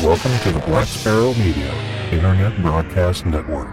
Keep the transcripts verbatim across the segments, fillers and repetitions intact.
Welcome to the Black Sparrow Media Internet Broadcast Network.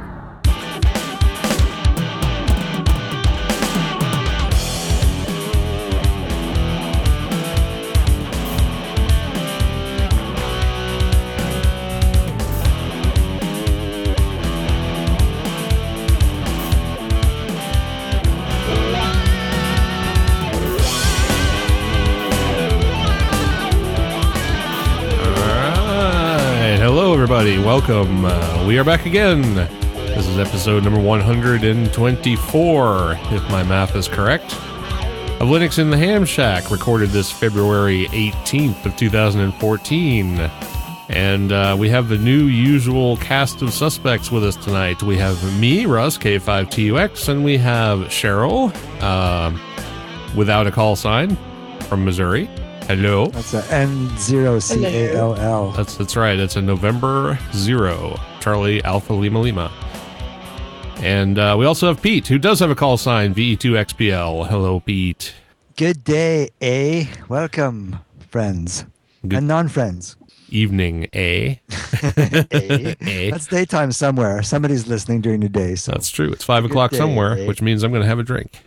Everybody, welcome. Uh, we are back again. This is episode number one hundred twenty-four, if my math is correct, of Linux in the Ham Shack, recorded this February eighteenth of two thousand fourteen. And uh, we have the new usual cast of suspects with us tonight. We have me, Russ, K five T U X, and we have Cheryl, uh, without a call sign, from Missouri. Hello. That's a N zero C A L L. That's that's right. It's a November zero, Charlie Alpha Lima Lima. And uh, we also have Pete, who does have a call sign, V E two X P L. Hello, Pete. Good day, A. Welcome, friends. Good and non-friends. Evening, A. A. A. That's daytime somewhere. Somebody's listening during the day. So. That's true. It's five o'clock day, somewhere, A. which means I'm going to have a drink.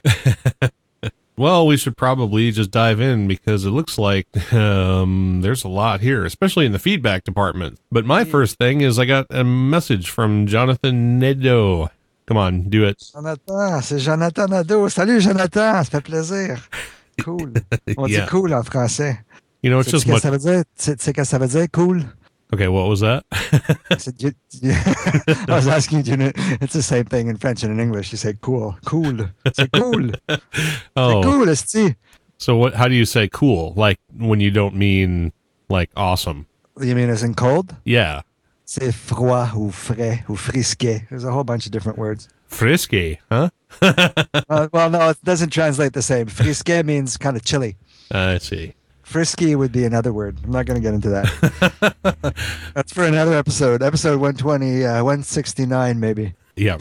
Well, we should probably just dive in because it looks like um, there's a lot here, especially in the feedback department. But my first thing is I got a message from Jonathan Nadeau. Come on, do it. Jonathan, c'est Jonathan Nadeau. Salut, Jonathan, ça fait plaisir. Cool. On Yeah. dit cool en français. You know, it's just Tu sais much... ce que ça veut dire? Tu sais tu sais que ça veut dire cool? Okay, what was that? C'est du- I was asking you, know, it's the same thing in French and in English. You say cool. Cool. C'est cool. Oh, C'est cool, esti. so what? How do you say cool? Like when you don't mean like awesome? You mean as in cold? Yeah, C'est froid ou frais ou frisqué. There's a whole bunch of different words. frisky, huh? Uh, well, no, it doesn't translate the same. Frisqué means kind of chilly. I see. Frisky would be another word. I'm not going to get into that. That's for another episode. Episode one twenty, uh, one sixty-nine maybe. Yeah.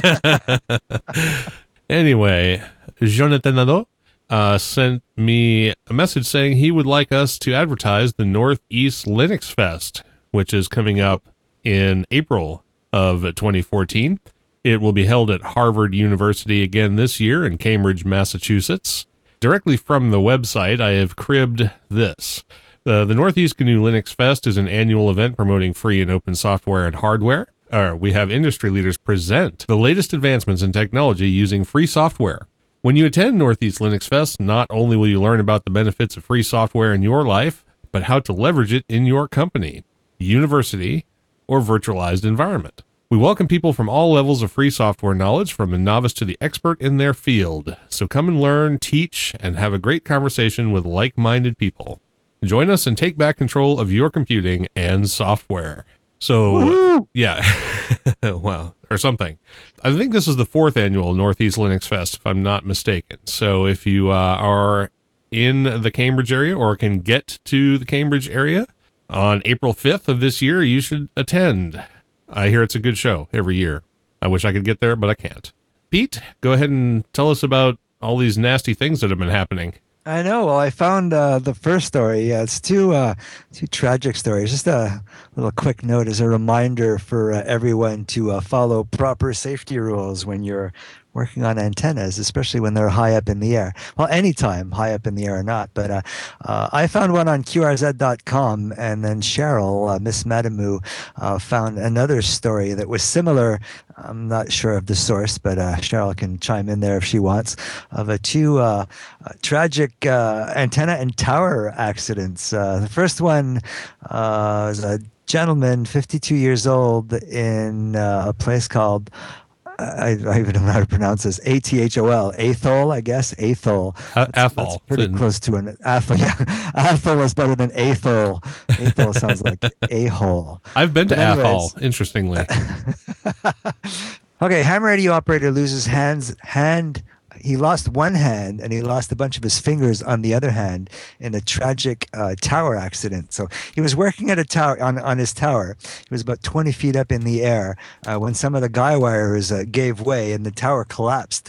Anyway, Jonathan Nadeau uh, sent me a message saying he would like us to advertise the Northeast Linux Fest, which is coming up in April of twenty fourteen. It will be held at Harvard University again this year in Cambridge, Massachusetts. Directly from the website, I have cribbed this. Uh, the Northeast G N U Linux Fest is an annual event promoting free and open software and hardware. Uh, we have industry leaders present the latest advancements in technology using free software. When you attend Northeast Linux Fest, not only will you learn about the benefits of free software in your life, but how to leverage it in your company, university, or virtualized environment. We welcome people from all levels of free software knowledge, from the novice to the expert in their field. So come and learn, teach, and have a great conversation with like-minded people. Join us and take back control of your computing and software. So, Woo-hoo! yeah, well, or something. I think this is the fourth annual Northeast Linux Fest, if I'm not mistaken. So if you uh, are in the Cambridge area or can get to the Cambridge area on April fifth of this year, you should attend. I hear it's a good show every year. I wish I could get there, but I can't. Pete, go ahead and tell us about all these nasty things that have been happening. I know. Well, I found uh, the first story. Yeah, it's two uh, two tragic stories. Just a little quick note as a reminder for uh, everyone to uh, follow proper safety rules when you're working on antennas, especially when they're high up in the air. Well, anytime, high up in the air or not. But uh, uh, I found one on Q R Z dot com, and then Cheryl, uh, Miss Madamu, uh, found another story that was similar. I'm not sure of the source, but uh, Cheryl can chime in there if she wants, of a two uh, uh, tragic uh, antenna and tower accidents. Uh, the first one uh, was a gentleman, fifty-two years old, in uh, a place called I, I even don't know how to pronounce this. A T H O L. Athol, I guess. Athol. Uh, That's, Athol. that's pretty Didn't- close to an Athol. Yeah. Athol is better than Athol. Athol sounds like a-hole. I've been to But anyways. Athol, interestingly. Okay, ham radio operator loses hands hand he lost one hand and he lost a bunch of his fingers on the other hand in a tragic uh, tower accident. So he was working at a tower on, on his tower. He was about twenty feet up in the air uh, when some of the guy wires uh, gave way and the tower collapsed.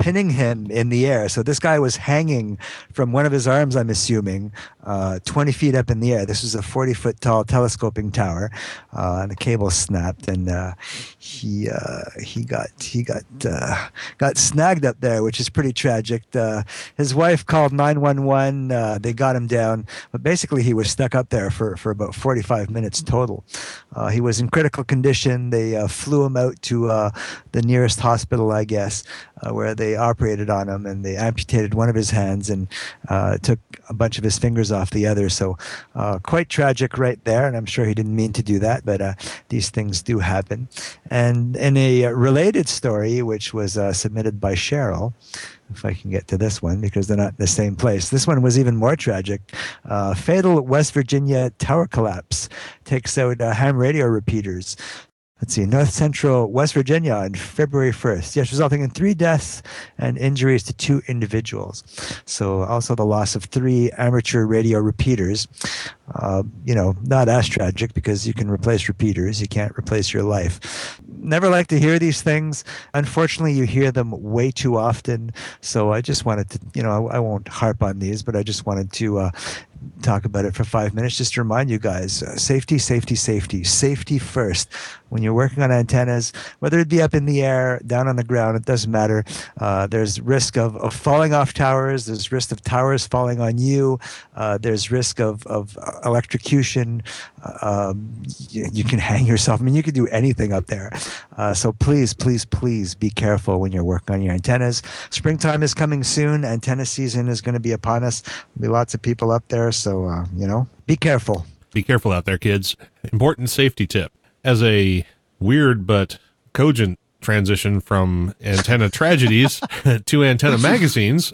pinning him in the air. So this guy was hanging from one of his arms, I'm assuming, uh, twenty feet up in the air. This was a forty foot tall telescoping tower, uh, and the cable snapped, and uh, he uh, he got he got uh, got snagged up there, which is pretty tragic. Uh, his wife called nine one one. Uh, they got him down, but basically he was stuck up there for, for about forty-five minutes total. Uh, he was in critical condition. They uh, flew him out to uh, the nearest hospital, I guess, uh, where they operated on him, and they amputated one of his hands and uh, took a bunch of his fingers off the other. So uh, quite tragic right there, and I'm sure he didn't mean to do that, but uh, these things do happen. And in a related story, which was uh, submitted by Cheryl, if I can get to this one, because they're not in the same place. This one was even more tragic. Uh, fatal West Virginia tower collapse takes out uh, ham radio repeaters. Let's see, North Central West Virginia on February first. Yes, resulting in three deaths and injuries to two individuals. So also the loss of three amateur radio repeaters. Uh, you know, not as tragic because you can replace repeaters. You can't replace your life. Never like to hear these things. Unfortunately, you hear them way too often. So I just wanted to, you know, I, I won't harp on these, but I just wanted to uh, talk about it for five minutes just to remind you guys, uh, safety, safety, safety, safety first. When you're working on antennas, whether it be up in the air, down on the ground, it doesn't matter. Uh, there's risk of, of falling off towers. There's risk of towers falling on you. Uh, there's risk of, of electrocution. Uh, um, you, you can hang yourself. I mean, you can do anything up there. Uh, so please, please, please be careful when you're working on your antennas. Springtime is coming soon. Antenna season is going to be upon us. There'll be lots of people up there. So, uh, you know, be careful. Be careful out there, kids. Important safety tip. As a weird but cogent transition from antenna tragedies to antenna magazines.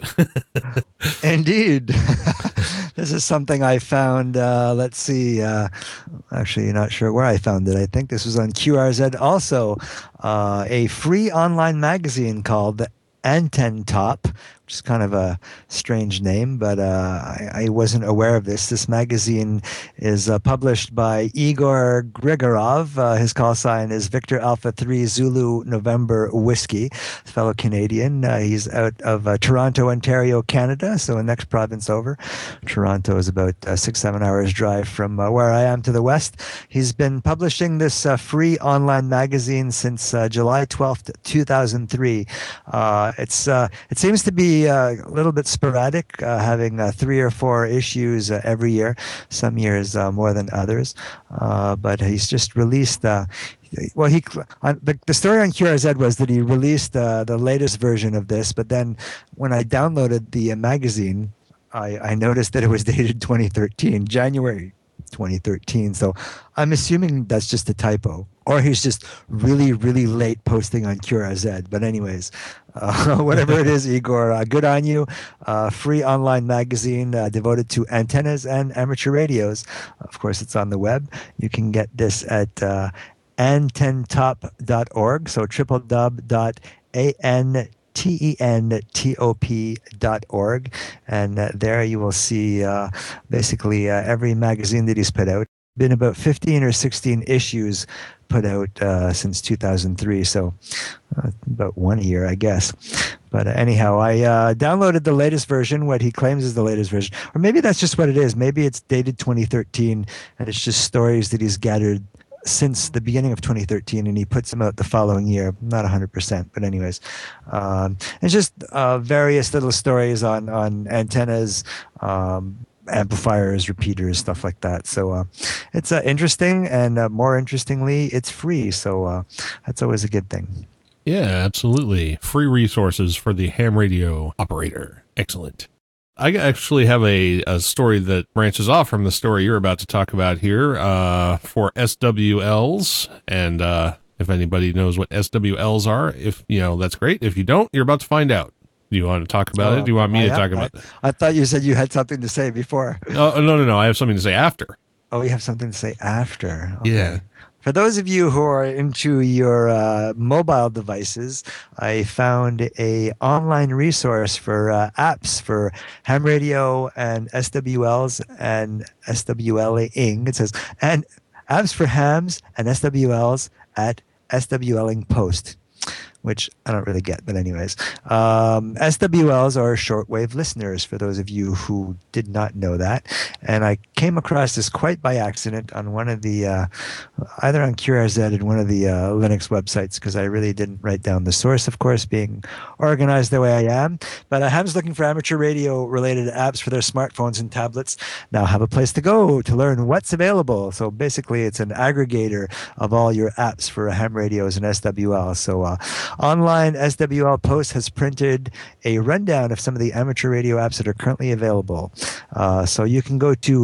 Indeed. This is something I found, uh, let's see, uh, actually not sure where I found it. I think this was on Q R Z also, uh, a free online magazine called AntenTop, which is kind of a strange name, but uh, I, I wasn't aware of this. This magazine is uh, published by Igor Grigorov. Uh, his call sign is Victor Alpha three Zulu November Whiskey, fellow Canadian. Uh, he's out of uh, Toronto, Ontario, Canada, so the next province over. Toronto is about uh, six, seven hours drive from uh, where I am to the west. He's been publishing this uh, free online magazine since uh, July twelfth, two thousand three. Uh, it's uh, it seems to be uh, a little bit sporadic, uh, having uh, three or four issues uh, every year. Some years uh, more than others, uh, but he's just released. Uh, well, he on, the, the story on Q R Z was that he released uh, the latest version of this, but then when I downloaded the uh, magazine, I, I noticed that it was dated twenty thirteen, January twenty thirteen. So I'm assuming that's just a typo, or he's just really, really late posting on Q R Z. But anyways, uh, whatever it is, Igor, uh, good on you. Uh, free online magazine uh, devoted to antennas and amateur radios. Of course, it's on the web. You can get this at uh, antentop dot org. So triple w dot a n T E N T O P dot org, and uh, there you will see uh, basically uh, every magazine that he's put out. Been about fifteen or sixteen issues put out uh, since two thousand three, so uh, about one a year, I guess. But uh, anyhow, I uh, downloaded the latest version, what he claims is the latest version. Or maybe that's just what it is. Maybe it's dated twenty thirteen, and it's just stories that he's gathered since the beginning of twenty thirteen, and he puts them out the following year. Not one hundred percent, but anyways. Um, it's just uh, various little stories on, on antennas, um, amplifiers, repeaters, stuff like that. So uh, it's uh, interesting, and uh, more interestingly, it's free. So uh, that's always a good thing. Yeah, absolutely. Free resources for the ham radio operator. Excellent. I actually have a, a story that branches off from the story you're about to talk about here uh, for S W Ls. And uh, if anybody knows what S W Ls are, if you know, that's great. If you don't, you're about to find out. Do you want to talk about oh, it? Do you want me I, to talk about I, it? I thought you said you had something to say before. Oh, no, no, no. I have something to say after. Oh, you have something to say after. Okay. Yeah. For those of you who are into your uh, mobile devices, I found a online resource for uh, apps for ham radio and S W Ls and SWLing. It says, and apps for hams and S W Ls at SWLing Post. which I don't really get, but anyways. Um, S W Ls are shortwave listeners, for those of you who did not know that. And I came across this quite by accident on one of the, uh, either on Q R Z and one of the uh, Linux websites, because I really didn't write down the source, of course, being organized the way I am. But I was looking for amateur radio related apps for their smartphones and tablets. Now have a place to go to learn what's available. So basically, it's an aggregator of all your apps for ham radios and S W L. So uh, Online S W L Post has printed a rundown of some of the amateur radio apps that are currently available. Uh, so you can go to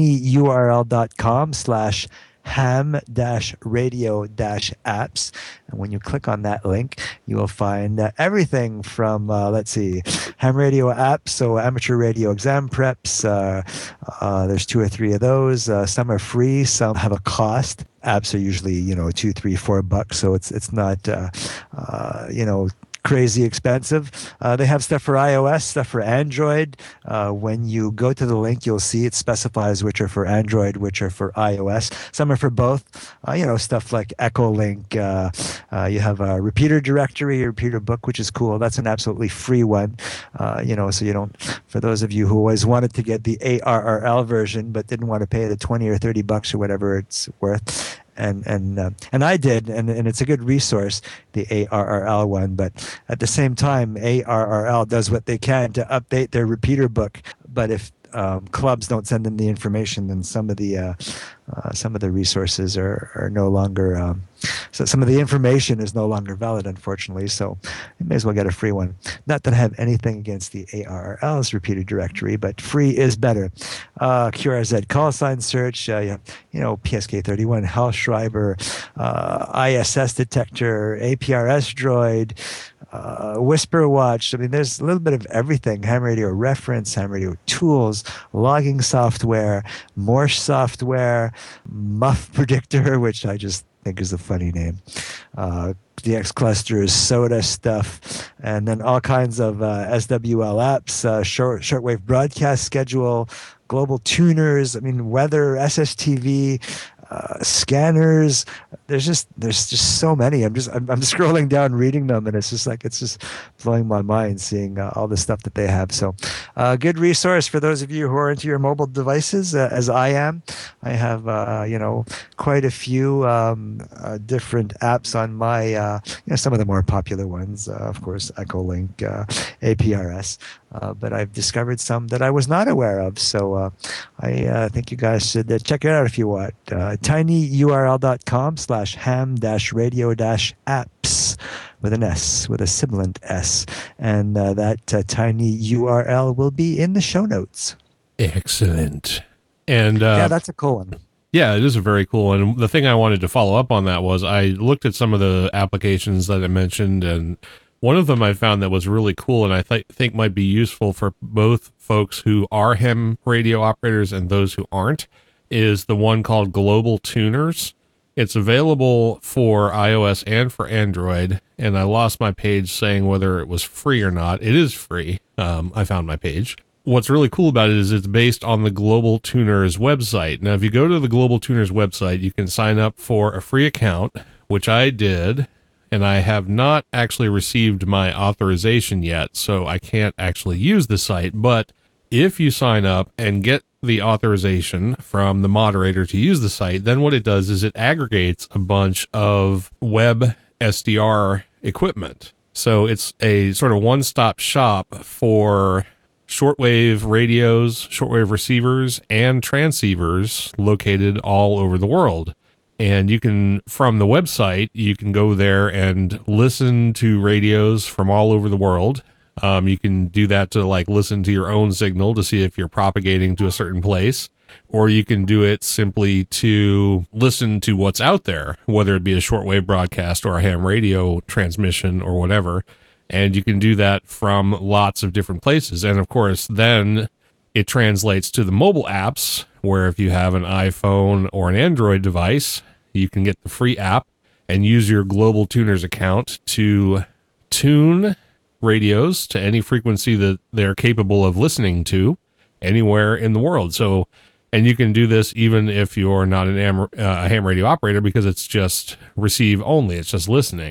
tinyurl.com slash ham dash radio dash apps. And when you click on that link, you will find uh, everything from, uh, let's see, ham radio apps, so amateur radio exam preps. Uh, uh, there's two or three of those. Uh, some are free, some have a cost. Apps are usually, you know, two, three, four bucks. So it's it's not, uh, uh, you know, crazy expensive. Uh, they have stuff for iOS, stuff for Android. Uh, when you go to the link, you'll see it specifies which are for Android, which are for iOS. Some are for both. Uh, you know, stuff like Echolink. Uh, uh, you have a repeater directory, a repeater book, which is cool. That's an absolutely free one. Uh, you know, so you don't, for those of you who always wanted to get the A R R L version, but didn't want to pay the twenty or thirty bucks or whatever it's worth. And and uh, and I did, and, and it's a good resource, the A R R L one. But at the same time, A R R L does what they can to update their repeater book. But if um, clubs don't send them the information, then some of the uh, uh, some of the resources are are no longer. Um, so some of the information is no longer valid, unfortunately. So you may as well get a free one. Not that I have anything against the A R R L's repeater directory, but free is better. Uh, Q R Z call sign search, uh, you, you know, P S K thirty-one, Hellschreiber, uh, I S S detector, A P R S droid, uh, Whisper Watch. I mean, there's a little bit of everything. Ham radio reference, ham radio tools, logging software, Morse software, Muff predictor, which I just think is a funny name. Uh, D X clusters, soda stuff, and then all kinds of uh, S W L apps, uh, short shortwave broadcast schedule, global tuners. I mean, weather, S S T V, uh, scanners. There's just there's just so many. I'm just I'm, I'm scrolling down, reading them, and it's just like it's just blowing my mind seeing uh, all the stuff that they have. So, a uh, good resource for those of you who are into your mobile devices, uh, as I am. I have uh, you know quite a few um, uh, different apps on my uh, you know some of the more popular ones, uh, of course, Echolink, uh, A P R S. Uh, but I've discovered some that I was not aware of. So uh, I uh, think you guys should uh, check it out if you want. Uh, tinyurl.com slash ham dash radio dash apps with an S, with a sibilant S. And uh, that uh, tiny U R L will be in the show notes. Excellent. And uh, yeah, that's a cool one. Yeah, it is a very cool one. And the thing I wanted to follow up on that was I looked at some of the applications that I mentioned, and one of them I found that was really cool and I th- think might be useful for both folks who are ham radio operators and those who aren't is the one called Global Tuners. It's available for iOS and for Android, and I lost my page saying whether it was free or not. It is free. Um, I found my page. What's really cool about it is it's based on the Global Tuners website. Now, if you go to the Global Tuners website, you can sign up for a free account, which I did. And I have not actually received my authorization yet, so I can't actually use the site. But if you sign up and get the authorization from the moderator to use the site, then what it does is it aggregates a bunch of web S D R equipment. So it's a sort of one-stop shop for shortwave radios, shortwave receivers, and transceivers located all over the world. And you can, from the website, you can go there and listen to radios from all over the world. Um, you can do that to like listen to your own signal to see if you're propagating to a certain place, or you can do it simply to listen to what's out there, whether it be a shortwave broadcast or a ham radio transmission or whatever. And you can do that from lots of different places. And of course, then it translates to the mobile apps, where if you have an iPhone or an Android device, you can get the free app and use your Global Tuners account to tune radios to any frequency that they're capable of listening to anywhere in the world. So, and you can do this even if you're not an am, uh, a ham radio operator, because it's just receive only. It's just listening.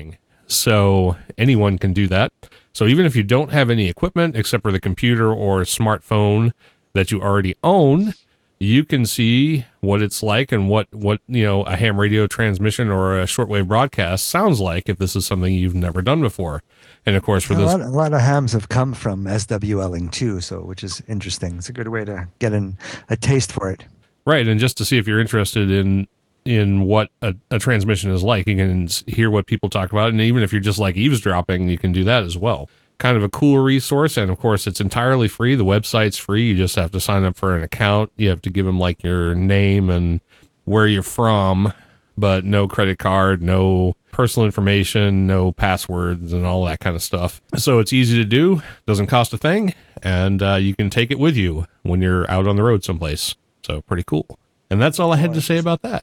So anyone can do that. So even if you don't have any equipment except for the computer or smartphone that you already own, you can see what it's like and what, what, you know, a ham radio transmission or a shortwave broadcast sounds like if this is something you've never done before. And of course, for a this, lot, a lot of hams have come from S W L ing too, so which is interesting. It's a good way to get in a taste for it. right. And just to see if you're interested in, in what a, a transmission is like, you can hear what people talk about. And even if you're just like eavesdropping, you can do that as well. Kind of a cool resource. And of course, it's entirely free. The website's free. You just have to sign up for an account. You have to give them like your name and where you're from, but no credit card, no personal information, no passwords and all that kind of stuff. So it's easy to do. Doesn't cost a thing. And uh, you can take it with you when you're out on the road someplace. So pretty cool. And that's all I had to say about that.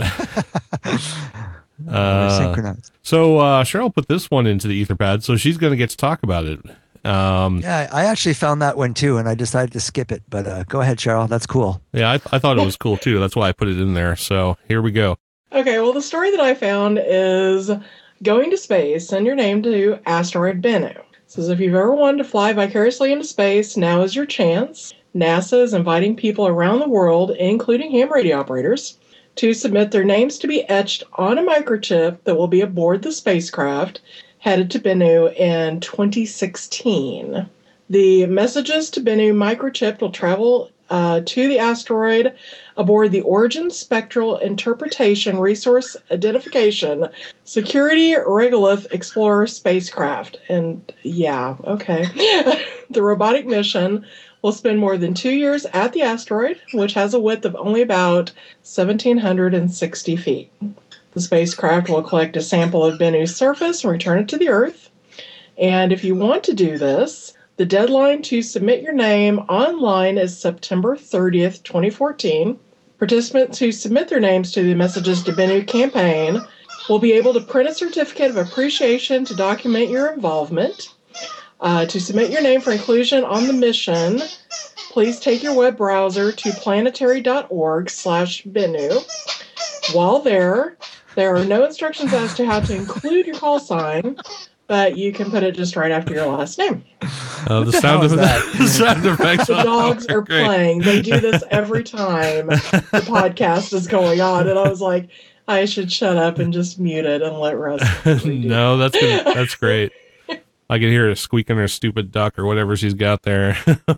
uh, synchronized. so uh, Cheryl put this one into the Etherpad, so she's going to get to talk about it. Um, Yeah, I actually found that one too, and I decided to skip it. But uh, go ahead, Cheryl. That's cool. yeah, I, I thought it was cool too. That's why I put it in there. So here we go. Okay, well, the story that I found is going to space, send your name to asteroid Bennu. It says if you've ever wanted to fly vicariously into space, now is your chance. NASA is inviting people around the world, including ham radio operators, to submit their names to be etched on a microchip that will be aboard the spacecraft headed to Bennu in twenty sixteen. The messages to Bennu microchip will travel uh, to the asteroid aboard the Origin Spectral Interpretation Resource Identification Security Regolith Explorer spacecraft. And yeah, okay. The robotic mission will spend more than two years at the asteroid, which has a width of only about one thousand seven hundred sixty feet. The spacecraft will collect a sample of Bennu's surface and return it to the Earth. And if you want to do this, the deadline to submit your name online is September thirtieth, twenty fourteen. Participants who submit their names to the Messages to Bennu campaign will be able to print a certificate of appreciation to document your involvement. Uh, to submit your name for inclusion on the mission, please take your web browser to planetary.org slash Bennu. While there, there are no instructions as to how to include your call sign, but you can put it just right after your last name. Uh, the sound of that? the sound effects. The dogs are great. playing. They do this every time the podcast is going on, and I was like, I should shut up and just mute it and let Russ. No, that's good. That's great. I can hear her squeaking her stupid duck or whatever she's got there.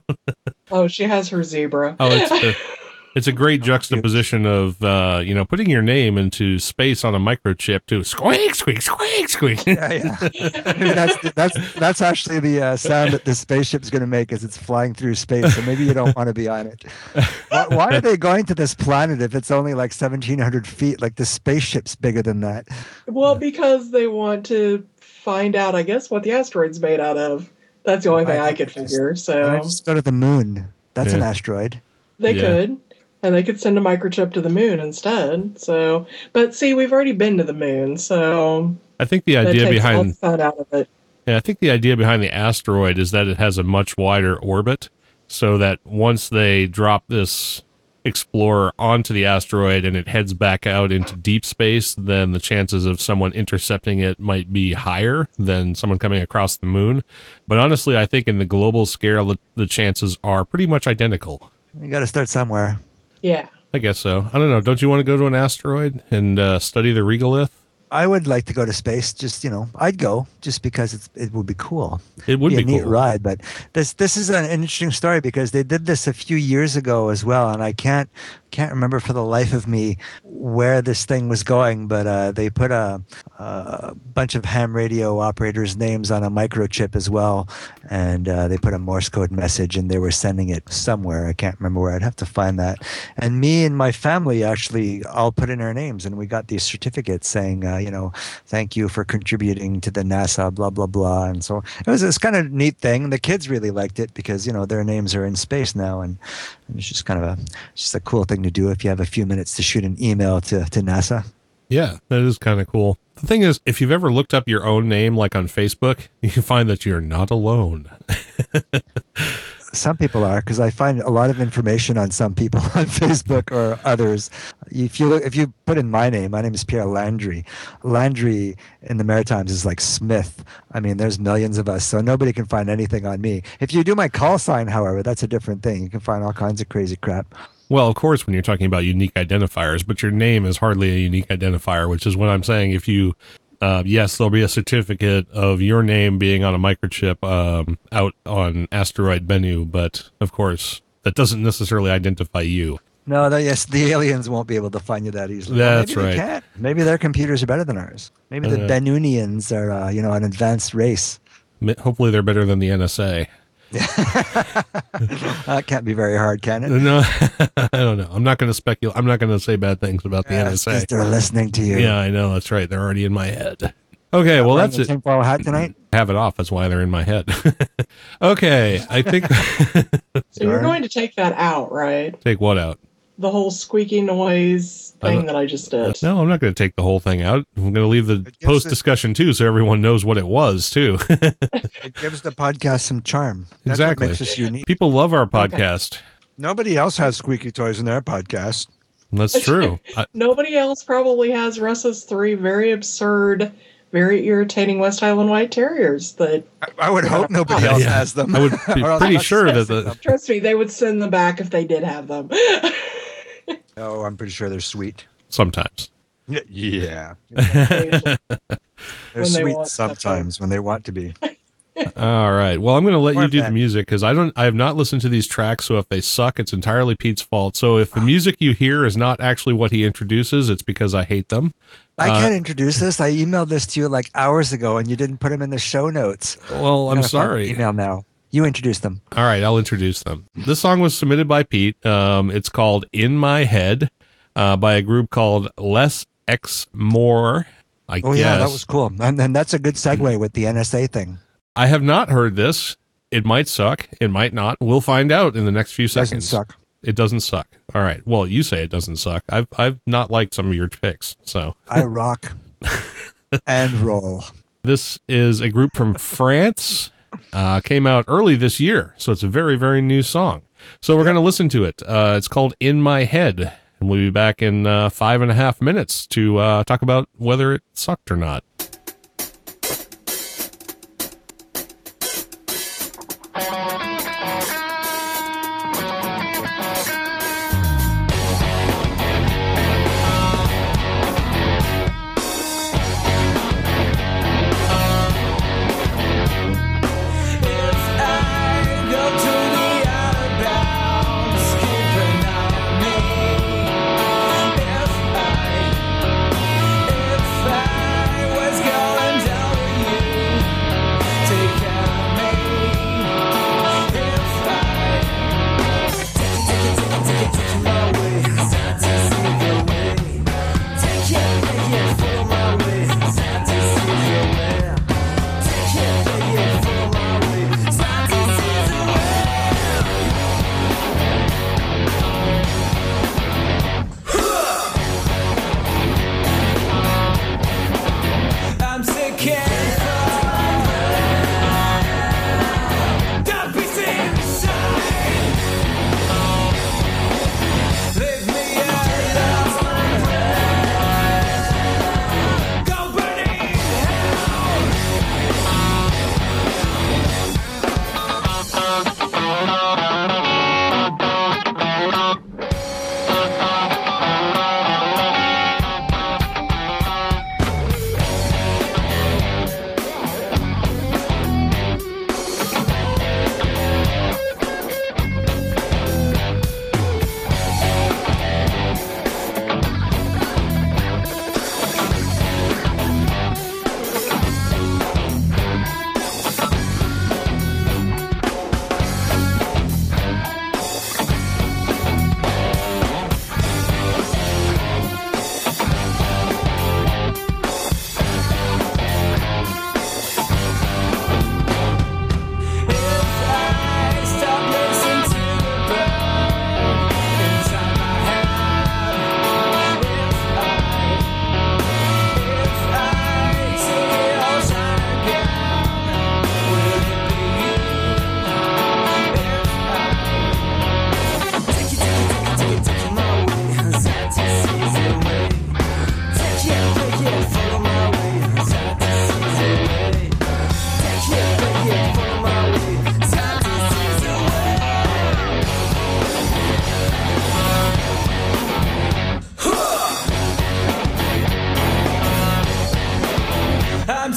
Oh, she has her zebra. Oh, it's a, it's a great juxtaposition of, uh, you know, putting your name into space on a microchip to squeak, squeak, squeak, squeak. Yeah, yeah. Maybe that's that's that's actually the uh, sound that the spaceship's going to make as it's flying through space. So maybe you don't want to be on it. Why, why are they going to this planet if it's only like seventeen hundred feet? Like the spaceship's bigger than that. Well, because they want to find out, I guess, what the asteroid's made out of. That's the only thing I, I could figure. So just go to the moon. That's Yeah. an asteroid. they Yeah. could, and they could send a microchip to the moon instead. So, but see, we've already been to the moon, so I think the that idea takes all the behind fun out of it. yeah, I think the idea behind the asteroid is that it has a much wider orbit, so that once they drop this explorer onto the asteroid and it heads back out into deep space, then the chances of someone intercepting it might be higher than someone coming across the moon. But honestly, I think in the global scale, the, the chances are pretty much identical. You got to start somewhere. Yeah. I guess so. I don't know. Don't you want to go to an asteroid and uh, study the regolith? I would like to go to space. Just, you know, I'd go just because it's, it would be cool. It would be be a neat cool. ride. But this this is an interesting story because they did this a few years ago as well, and I can't can't remember for the life of me where this thing was going. But uh, they put a, a bunch of ham radio operators' names on a microchip as well, and uh, they put a Morse code message, and they were sending it somewhere. I can't remember where. I'd have to find that. And me and my family actually all put in our names, and we got these certificates saying, uh, you know, thank you for contributing to the NASA, blah blah blah. And so it was this kind of neat thing. The kids really liked it because you know their names are in space now, and, and it's just kind of a just a cool thing to do if you have a few minutes to shoot an email to, to NASA. Yeah, that is kind of cool. The thing is, if you've ever looked up your own name, like on Facebook, you can find that you're not alone. Some people are, because I find a lot of information on some people on Facebook or others. If you look, if you put in my name, my name is Pierre Landry. Landry in the Maritimes is like Smith. I mean, there's millions of us, so nobody can find anything on me. If you do my call sign, however, that's a different thing. You can find all kinds of crazy crap. Well, of course, when you're talking about unique identifiers, but your name is hardly a unique identifier, which is what I'm saying. If you Uh, yes, there'll be a certificate of your name being on a microchip um, out on asteroid Bennu, but of course, that doesn't necessarily identify you. No, the, yes, the aliens won't be able to find you that easily. That's well, maybe right. They can. Maybe their computers are better than ours. Maybe the Uh, Bennunians are, uh, you know, an advanced race. Hopefully, they're better than the N S A. That can't be very hard, can it? No, I don't know. I'm not going to speculate. I'm not going to say bad things about the Yeah, N it's S A. 'cause they're listening to you. Yeah, I know. That's right. They're already in my head. Okay, well, Wearing that's the it. tinfoil hat tonight? Have it off. That's why they're in my head. Okay, I think. So you're Darn. going to take that out, right? Take what out? The whole squeaky noise I don't- thing that I just did. No, I'm not going to take the whole thing out. I'm going to leave the gives post it- discussion too, so everyone knows what it was too. It gives the podcast some charm. That's Exactly. what makes us unique. People love our podcast. Nobody else has squeaky toys in their podcast. That's true. I, Nobody else probably has Russ's three very absurd, very irritating West Highland White Terriers that, I, I would hope nobody else Yeah. has them. I would be Or else pretty I'd sure that stress the them. trust me, they would send them back if they did have them. Oh, I'm pretty sure they're sweet. sometimes. Yeah. Occasionally. They're When they sweet want stuff sometimes when they want to be. All right. Well, I'm going to let Or you do the that. music because I don't. I have not listened to these tracks, so if they suck, it's entirely Pete's fault. So if the music you hear is not actually what he introduces, it's because I hate them. I Uh, can't introduce this. I emailed this to you like hours ago and you didn't put them in the show notes. Well, I'm Gotta find the sorry. Email now. You introduce them. All right, I'll introduce them. This song was submitted by Pete. Um, it's called "In My Head" uh, by a group called Less X More. I Oh, guess. yeah, that was cool. And then that's a good segue with the N S A thing. I have not heard this. It might suck. It might not. We'll find out in the next few Doesn't seconds. suck. It doesn't suck. All right. Well, you say it doesn't suck. I've I've not liked some of your picks. So I rock and roll. this is a group from France. Uh, came out early this year, so it's a very very new song. So we're going to listen to it. Uh, it's called "In My Head," and we'll be back in uh, five and a half minutes to uh, talk about whether it sucked or not. If I were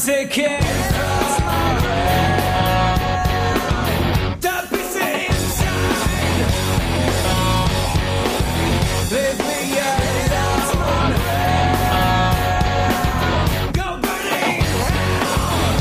take care of my brain. The piece inside. Leave me alone. Go burning hell.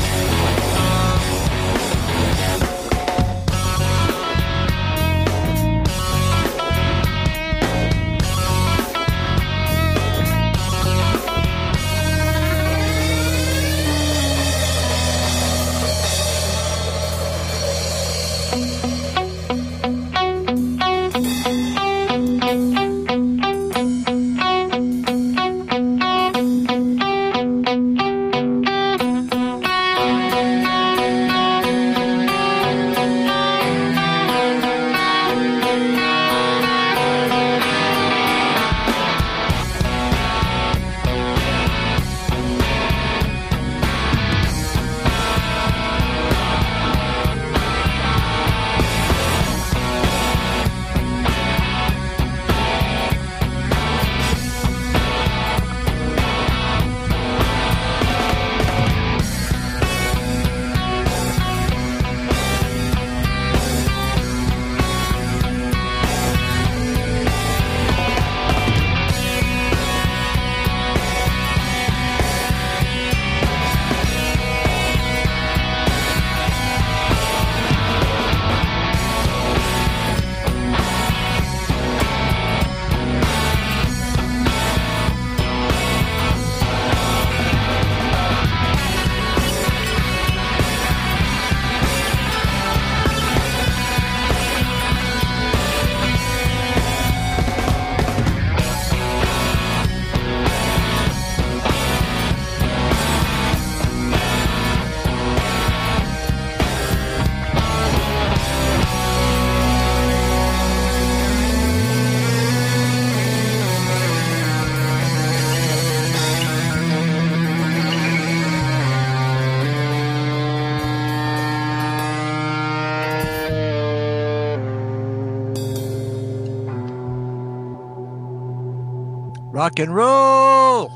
Rock and roll.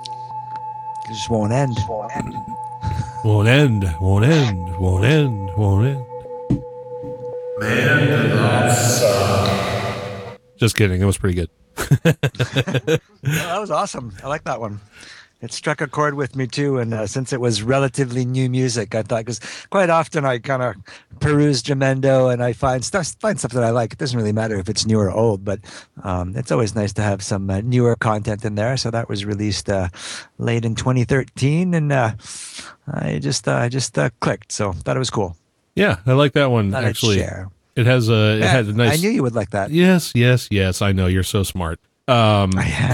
It just won't end. Won't end, won't end, won't end, won't end. Man, that suck. Just kidding. It was pretty good. Yeah, that was awesome. I like that one. It struck a chord with me too, and uh, since it was relatively new music, I thought, because quite often I kind of peruse Jamendo and I find stuff, find stuff that I like. It doesn't really matter if it's new or old, but um, it's always nice to have some uh, newer content in there. So that was released uh, late in twenty thirteen, and uh, I just uh, I just uh, clicked. So thought it was cool. Yeah, I like that one. Thought I'd Actually, share. it has a it Yeah, had a nice. I knew you would like that. Yes, yes, yes. I know you're so smart. Um,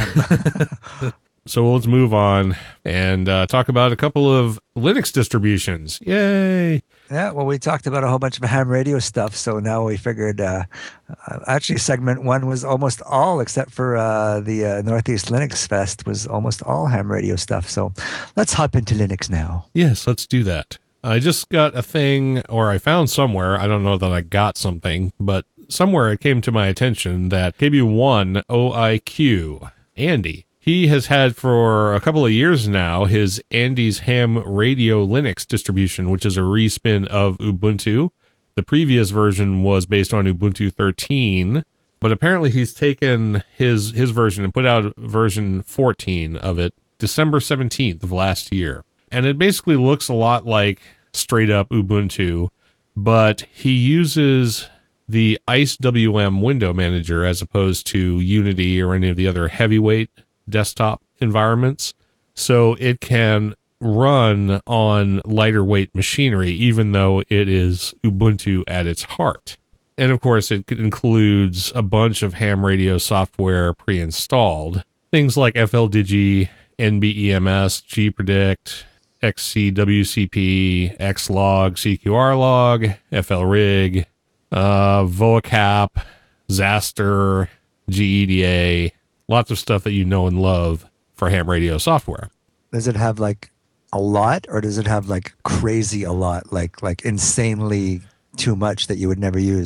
I am. So let's move on and uh, talk about a couple of Linux distributions. Yay! Yeah, well, we talked about a whole bunch of ham radio stuff, so now we figured uh, uh, actually segment one was almost all, except for uh, the uh, Northeast Linux Fest, was almost all ham radio stuff. So let's hop into Linux now. Yes, let's do that. I just got a thing, or I found somewhere, I don't know that I got something, but somewhere it came to my attention that K B one O I Q, Andy, he has had for a couple of years now his Andy's Ham Radio Linux distribution, which is a respin of Ubuntu. The previous version was based on Ubuntu thirteen, but apparently he's taken his his version and put out version fourteen of it December seventeenth of last year. And it basically looks a lot like straight up Ubuntu, but he uses the IceWM window manager as opposed to Unity or any of the other heavyweight desktop environments. So it can run on lighter weight machinery, even though it is Ubuntu at its heart. And of course, it includes a bunch of ham radio software pre-installed. Things like F L Digi, N B E M S, Gpredict, X C W C P, Xlog, C Q R log, F L rig, uh, vocap, Zaster, G E D A, lots of stuff that you know and love for ham radio software. Does it have like a lot, or does it have like crazy a lot, like like insanely too much that you would never use?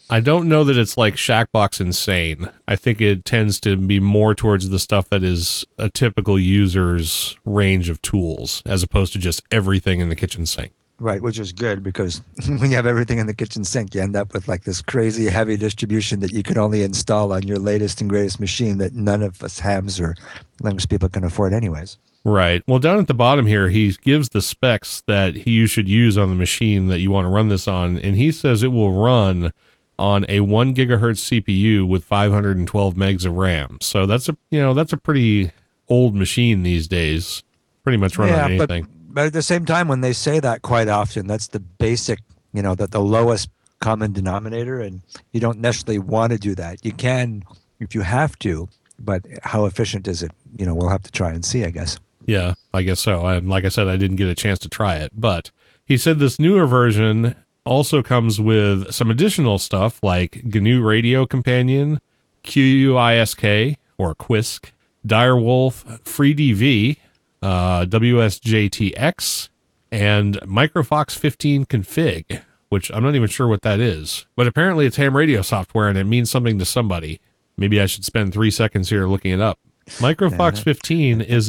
I don't know that it's like Shackbox Insane. I think it tends to be more towards the stuff that is a typical user's range of tools, as opposed to just everything in the kitchen sink. Right, which is good because when you have everything in the kitchen sink, you end up with like this crazy heavy distribution that you can only install on your latest and greatest machine that none of us hams or Linux people can afford anyways. Right. Well, down at the bottom here, he gives the specs that you should use on the machine that you want to run this on, and he says it will run on a one gigahertz C P U with five hundred twelve megs of RAM. So that's a you know that's a pretty old machine these days. Pretty much run on anything. But, but at the same time, when they say that quite often, that's the basic, you know, that the lowest common denominator, and you don't necessarily want to do that. You can if you have to, but how efficient is it? You know, we'll have to try and see, I guess. Yeah, I guess so. I, like I said, I didn't get a chance to try it, but he said this newer version also comes with some additional stuff like G N U Radio Companion, Q U I S K or Quisk, Direwolf, FreeDV, uh, W S J T X, and Microfox fifteen Config, which I'm not even sure what that is. But apparently it's ham radio software and it means something to somebody. Maybe I should spend three seconds here looking it up. Microfox fifteen is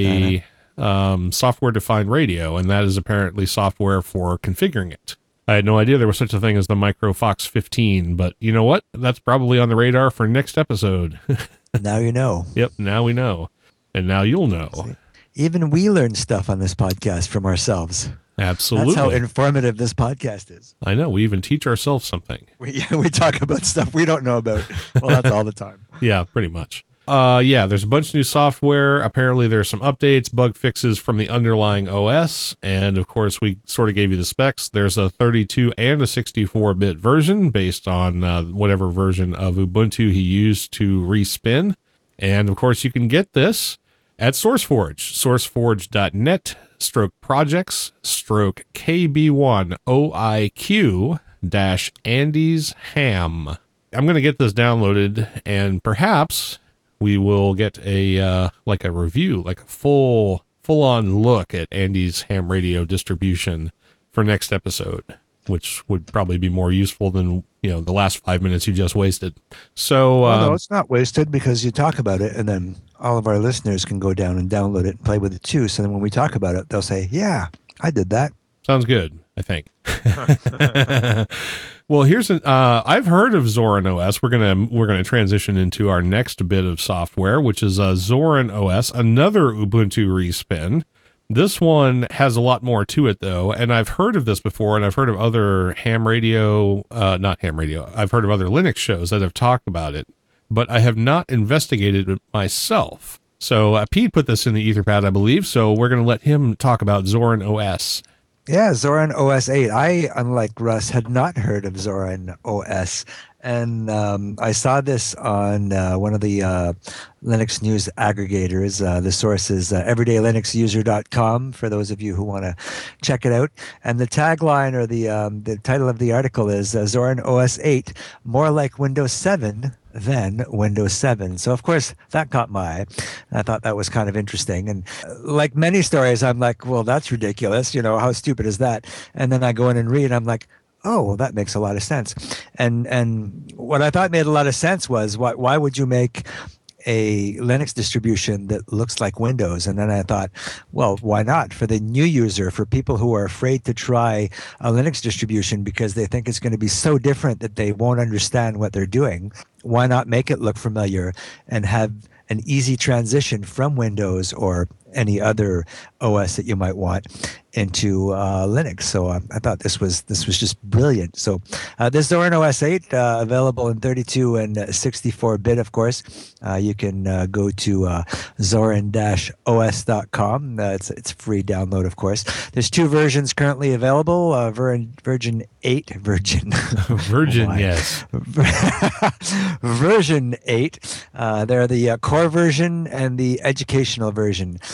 a um, software-defined radio, and that is apparently software for configuring it. I had no idea there was such a thing as the Microfox fifteen, but you know what? That's probably on the radar for next episode. Now you know. Yep, now we know. And now you'll know. Even we learn stuff on this podcast from ourselves. Absolutely. That's how informative this podcast is. I know. We even teach ourselves something. We, we talk about stuff we don't know about. Well, that's all the time. Yeah, pretty much. Uh, yeah, there's a bunch of new software. Apparently there's some updates, bug fixes from the underlying O S. And of course, we sort of gave you the specs. There's a thirty-two and a sixty-four bit version based on uh, whatever version of Ubuntu he used to respin. And of course, you can get this at SourceForge, sourceforge.net stroke projects stroke K B one O I Q dash Andy's Ham. I'm going to get this downloaded and perhaps we will get a uh, like a review, like a full full on look at Andy's ham radio distribution for next episode, which would probably be more useful than you know the last five minutes you just wasted. So well, um, no, it's not wasted because you talk about it, and then all of our listeners can go down and download it and play with it too. So then when we talk about it, they'll say, "Yeah, I did that." Sounds good, I think. Well, here's an. Uh, I've heard of Zorin O S. We're gonna we're gonna transition into our next bit of software, which is uh, Zorin O S, another Ubuntu respin. This one has a lot more to it, though, and I've heard of this before, and I've heard of other ham radio, uh, not ham radio. I've heard of other Linux shows that have talked about it, but I have not investigated it myself. So uh, Pete put this in the Etherpad, I believe. So we're gonna let him talk about Zorin O S. Yeah, Zorin O S eight. I, unlike Russ, had not heard of Zorin O S. And um, I saw this on uh, one of the uh, Linux news aggregators. Uh, the source is uh, everyday linux user dot com for those of you who want to check it out. And the tagline or the um, the title of the article is uh, Zorin O S eight, more like Windows seven than Windows seven. So, of course, that caught my eye. I thought that was kind of interesting. And uh, like many stories, I'm like, well, that's ridiculous. You know, how stupid is that? And then I go in and read, and I'm like, oh, well, that makes a lot of sense. And and what I thought made a lot of sense was, why, why would you make a Linux distribution that looks like Windows? And then I thought, well, why not? For the new user, for people who are afraid to try a Linux distribution because they think it's going to be so different that they won't understand what they're doing, why not make it look familiar and have an easy transition from Windows or any other O S that you might want into uh, Linux? So uh, I thought this was this was just brilliant. So uh, this Zorin O S eight uh, available in thirty-two and sixty-four bit, of course. Uh, you can uh, go to uh, zorin dash O S dot com. Uh, it's it's free download, of course. There's two versions currently available. Uh, Virgin Virgin eight Virgin Virgin, oh yes. Version eight. Uh, they're the uh, core version and the educational version.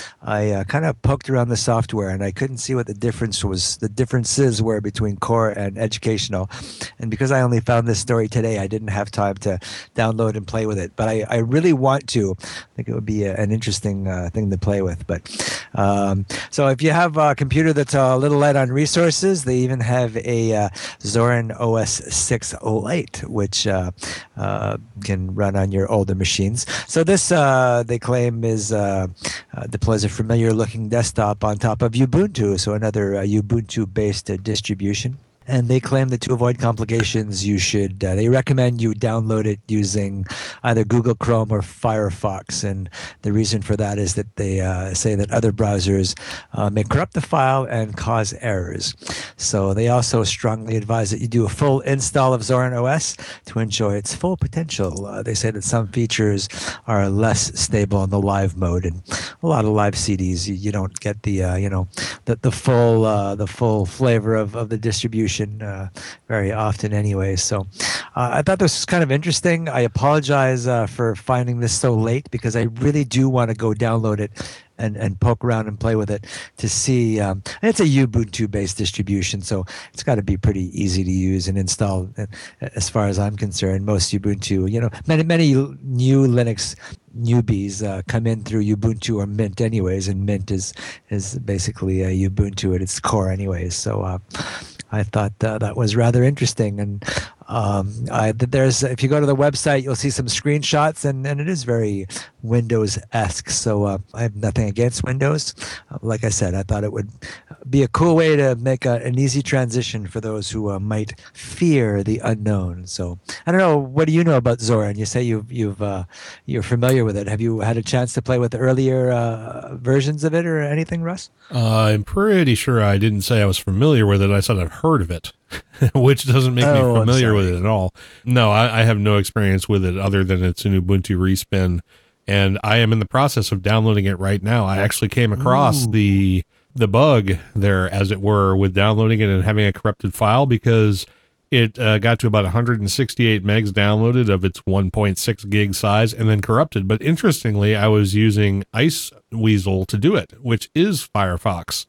I uh, kind of poked around the software and I couldn't see what the difference was, the differences were between core and educational. And because I only found this story today, I didn't have time to download and play with it. But I, I really want to. I think it would be a, an interesting uh, thing to play with. But um, so if you have a computer that's a little light on resources, they even have a uh, Zorin O S six Lite, which uh, uh, can run on your older machines. So this, uh, they claim, is uh, uh, deploys a familiar-looking desktop on top of Ubuntu, so another uh, Ubuntu-based uh, distribution. And they claim that to avoid complications, you should, uh, they recommend you download it using either Google Chrome or Firefox. And the reason for that is that they uh, say that other browsers uh, may corrupt the file and cause errors. So they also strongly advise that you do a full install of Zorin O S to enjoy its full potential. Uh, they say that some features are less stable in the live mode, and a lot of live C Ds, you, you don't get the, uh, you know, the, the full, uh, the full flavor of, of the distribution Uh, very often anyway. So uh, I thought this was kind of interesting. I apologize uh, for finding this so late because I really do want to go download it and, and poke around and play with it to see. Um, and it's a Ubuntu-based distribution, so it's got to be pretty easy to use and install. As far as I'm concerned, most Ubuntu, you know, many many new Linux newbies uh, come in through Ubuntu or Mint anyways, and Mint is is basically a Ubuntu at its core anyways. So uh, I thought uh, that was rather interesting. And um, I, there's, if you go to the website, you'll see some screenshots, and, and it is very Windows-esque. So uh, I have nothing against Windows. Uh, like I said, I thought it would be a cool way to make a, an easy transition for those who uh, might fear the unknown. So I don't know. What do you know about Zorin? You say you've you've uh, you're familiar with it. Have you had a chance to play with the earlier uh, versions of it or anything, Russ? Uh, I'm pretty sure I didn't say I was familiar with it. I said I've heard of it, which doesn't make Oh, me I'm familiar with sorry. it at all. No, I, I have no experience with it other than it's an Ubuntu respin, and I am in the process of downloading it right now. I actually came across Ooh. the the bug there, as it were, with downloading it and having a corrupted file, because it uh, got to about one hundred sixty-eight megs downloaded of its one point six gig size and then corrupted. But interestingly, I was using Iceweasel to do it, which is Firefox,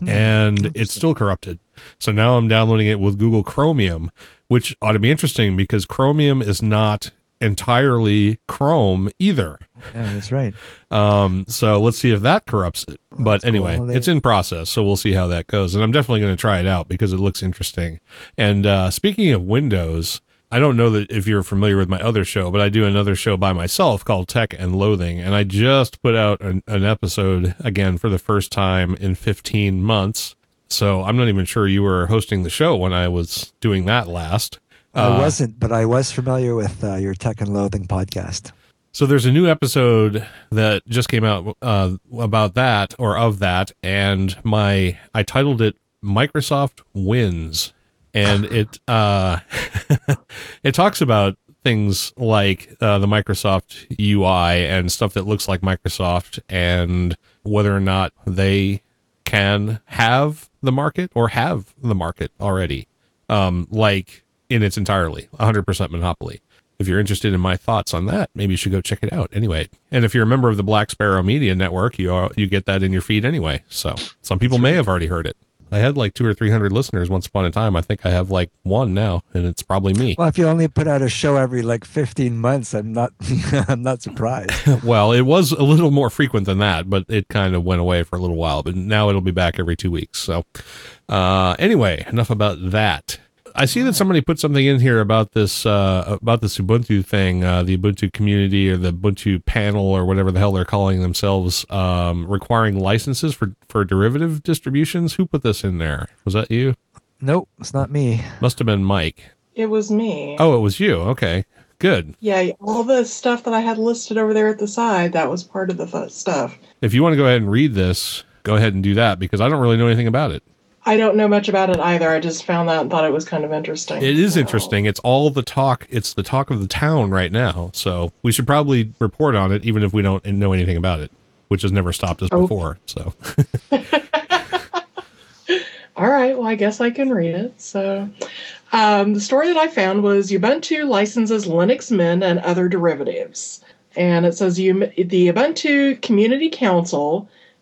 and it's still corrupted. So now I'm downloading it with Google Chromium, which ought to be interesting because Chromium is not entirely Chrome either. Yeah, that's right. Um, so let's see if that corrupts it. But That's anyway, cool. They- it's in process, so we'll see how that goes. And I'm definitely going to try it out because it looks interesting. And uh, speaking of Windows, I don't know that if you're familiar with my other show, but I do another show by myself called Tech and Loathing. And I just put out an, an episode again for the first time in fifteen months. So I'm not even sure you were hosting the show when I was doing that last. I Uh, wasn't, but I was familiar with uh, your Tech and Loathing podcast. So there's a new episode that just came out uh, about that or of that, and my I titled it "Microsoft Wins," and it uh, it talks about things like uh, the Microsoft U I and stuff that looks like Microsoft, and whether or not they can have the market or have the market already, um, like in its entirely, one hundred percent monopoly. If you're interested in my thoughts on that, maybe you should go check it out anyway. And if you're a member of the Black Sparrow Media Network, you are, you get that in your feed anyway. So some people may have already heard it. I had like two or three hundred listeners once upon a time. I think I have like one now, and it's probably me. Well, if you only put out a show every like fifteen months, I'm not I'm not surprised. Well, it was a little more frequent than that, but it kind of went away for a little while. But now it'll be back every two weeks. So uh, anyway, enough about that. I see that somebody put something in here about this uh, about this Ubuntu thing, uh, the Ubuntu community or the Ubuntu panel or whatever the hell they're calling themselves, um, requiring licenses for, for derivative distributions. Who put this in there? Was that you? Nope, it's not me. Must have been Mike. It was me. Oh, it was you. Okay, good. Yeah, all the stuff that I had listed over there at the side, that was part of the fu- stuff. If you want to go ahead and read this, go ahead and do that because I don't really know anything about it. I don't know much about it either. I just found that and thought it was kind of interesting. It is So- interesting. It's all the talk. It's the talk of the town right now. So we should probably report on it, even if we don't know anything about it, which has never stopped us Oh. before. So All right, well, I guess I can read it. So, um, the story that I found was Ubuntu licenses Linux Mint and other derivatives. And it says U- the Ubuntu Community Council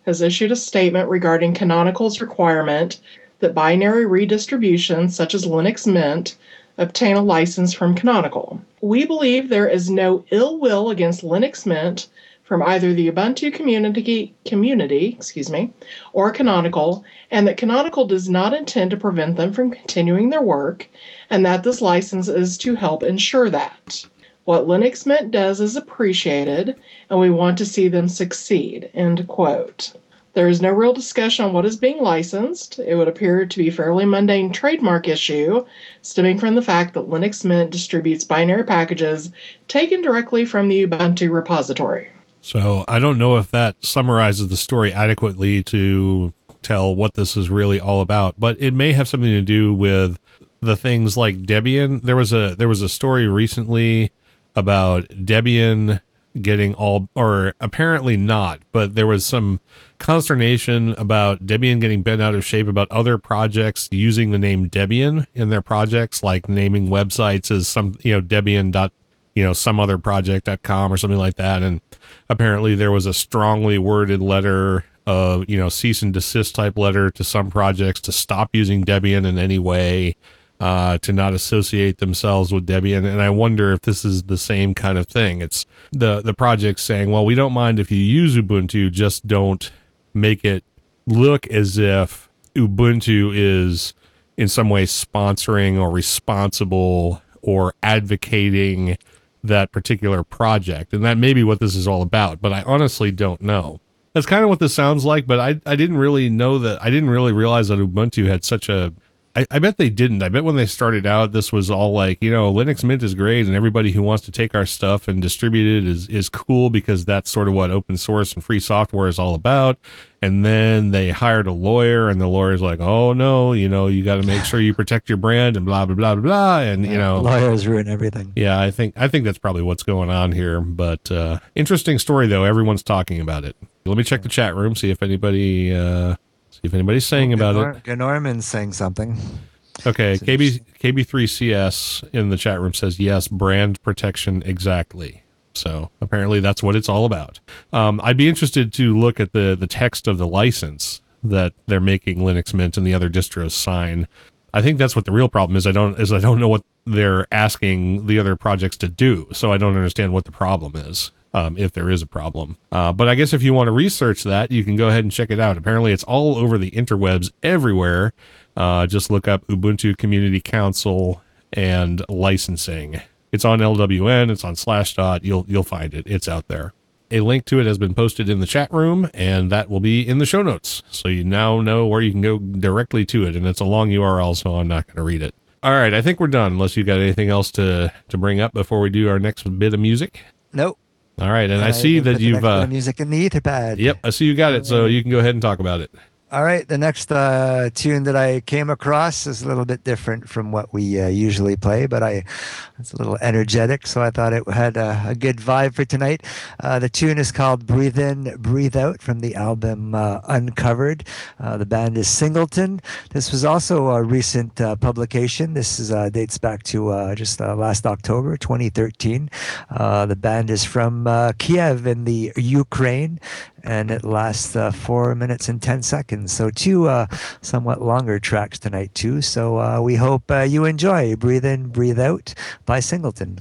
has issued a statement regarding Canonical's requirement that binary redistributions such as Linux Mint obtain a license from Canonical. We believe there is no ill will against Linux Mint from either the Ubuntu community, community, excuse me, or Canonical, and that Canonical does not intend to prevent them from continuing their work, and that this license is to help ensure that. What Linux Mint does is appreciated, and we want to see them succeed, end quote. There is no real discussion on what is being licensed. It would appear to be a fairly mundane trademark issue, stemming from the fact that Linux Mint distributes binary packages taken directly from the Ubuntu repository. So I don't know if that summarizes the story adequately to tell what this is really all about, but it may have something to do with the things like Debian. There was a there was a story recently about Debian getting all, or apparently not, but there was some consternation about Debian getting bent out of shape about other projects using the name Debian in their projects, like naming websites as some, you know, Debian dot, you know, some other project dot com or something like that. And apparently there was a strongly worded letter, uh, you know, cease and desist type letter to some projects to stop using Debian in any way, uh, to not associate themselves with Debian. And I wonder if this is the same kind of thing. It's the, the project saying, well, we don't mind if you use Ubuntu, just don't make it look as if Ubuntu is in some way sponsoring or responsible or advocating that particular project. And that may be what this is all about, but I honestly don't know. That's kind of what this sounds like, but I, I didn't really know that. I didn't really realize that Ubuntu had such a, I, I bet they didn't. I bet when they started out, this was all like, you know, Linux Mint is great and everybody who wants to take our stuff and distribute it is, is cool because that's sort of what open source and free software is all about. And then they hired a lawyer and the lawyer's like, oh no, you know, you got to make sure you protect your brand and blah, blah, blah, blah, blah. And, you know, lawyers ruin everything. Yeah, I think, I think that's probably what's going on here, but, uh, interesting story though. Everyone's talking about it. Let me check the chat room, see if anybody, uh, see if anybody's saying about Gnor- it. Gnorman's saying something. Okay, K B K B three C S in the chat room says yes, brand protection exactly. So apparently that's what it's all about. Um, I'd be interested to look at the the text of the license that they're making Linux Mint and the other distros sign. I think that's what the real problem is. I don't is I don't know what they're asking the other projects to do, so I don't understand what the problem is. Um, if there is a problem. Uh, but I guess if you want to research that, you can go ahead and check it out. Apparently it's all over the interwebs everywhere. Uh, just look up Ubuntu Community Council and licensing. It's on L W N, it's on Slashdot. You'll, you'll find it. It's out there. A link to it has been posted in the chat room, and that will be in the show notes. So you now know where you can go directly to it, and it's a long U R L, so I'm not going to read it. All right, I think we're done, unless you got anything else to, to bring up before we do our next bit of music. Nope. All right, and I, I see that put the you've next bit uh, of music in the Etherpad. Yep, I see you got it, so you can go ahead and talk about it. All right, the next uh, tune that I came across is a little bit different from what we uh, usually play, but I it's a little energetic, so I thought it had a, a good vibe for tonight. Uh, the tune is called Breathe In, Breathe Out from the album uh, Uncovered. Uh, the band is Singleton. This was also a recent uh, publication. This is uh, dates back to uh, just uh, last October, twenty thirteen. Uh, the band is from uh, Kiev in the Ukraine, and it lasts uh, four minutes and ten seconds. So two uh, somewhat longer tracks tonight too. So uh, we hope uh, you enjoy Breathe In, Breathe Out by Singleton.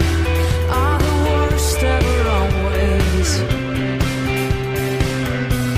Are the worst ever always.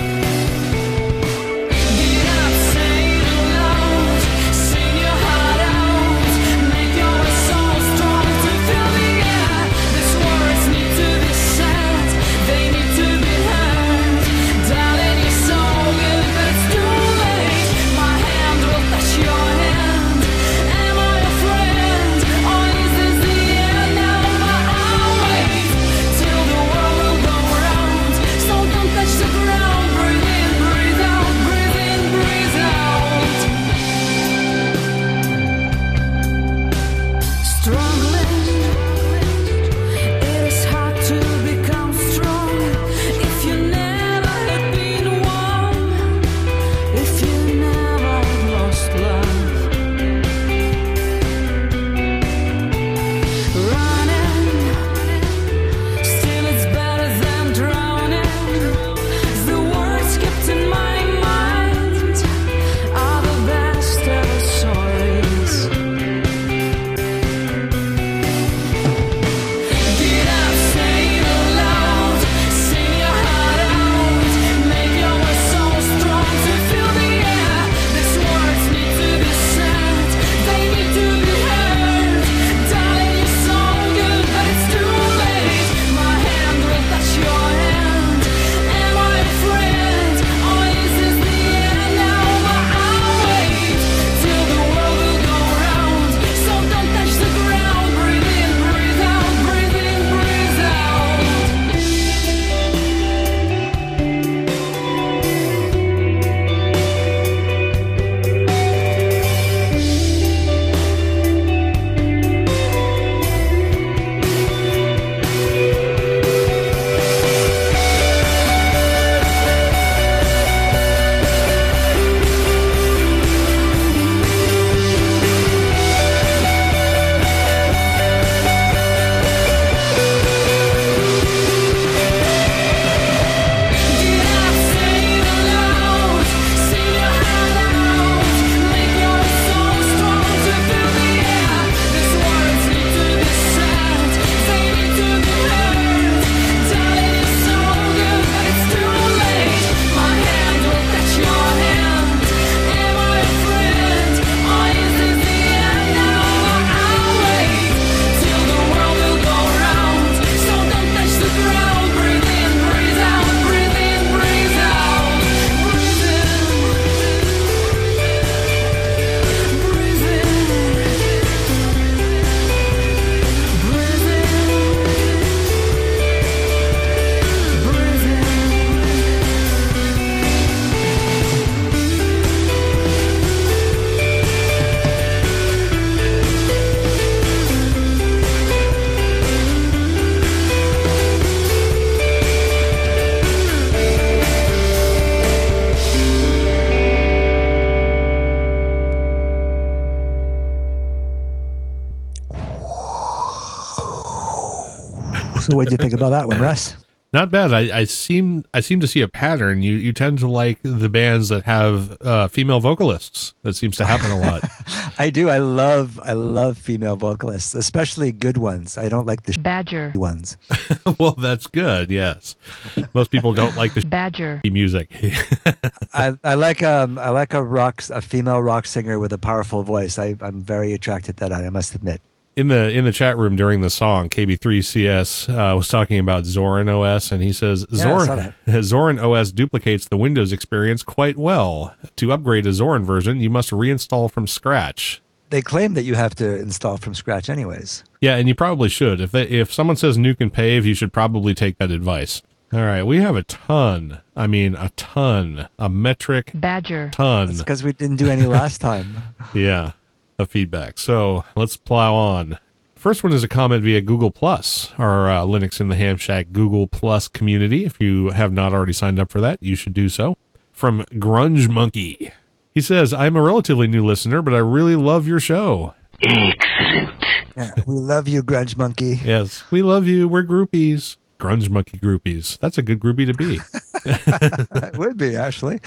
So what do you think about that one, Russ? Not bad. I, I seem I seem to see a pattern. You you tend to like the bands that have uh, female vocalists. That seems to happen a lot. I do. I love I love female vocalists, especially good ones. I don't like the Badger. sh- ones. Well, that's good. Yes, most people don't like the Badger. sh- music. I, I like um I like a rock a female rock singer with a powerful voice. I I'm very attracted to that. I must admit. In the in the chat room during the song, K B three C S uh, was talking about Zorin O S, and he says Yeah, I saw Zorin Zorin O S duplicates the Windows experience quite well. To upgrade a Zorin version, you must reinstall from scratch. They claim that you have to install from scratch, anyways. Yeah, and you probably should. If they, if someone says nuke and pave, you should probably take that advice. All right, we have a ton. I mean, a ton, a metric Badger. ton. It's because we didn't do any last time. Yeah, of feedback. So let's plow on. First one is a comment via Google Plus, our uh, Linux in the Ham Shack Google Plus community. If you have not already signed up for that, you should do so. From Grunge Monkey. He says, I'm a relatively new listener, but I really love your show. Yeah, we love you, Grunge Monkey. Yes, we love you. We're groupies. Grunge Monkey groupies. That's a good groupie to be. It would be, actually.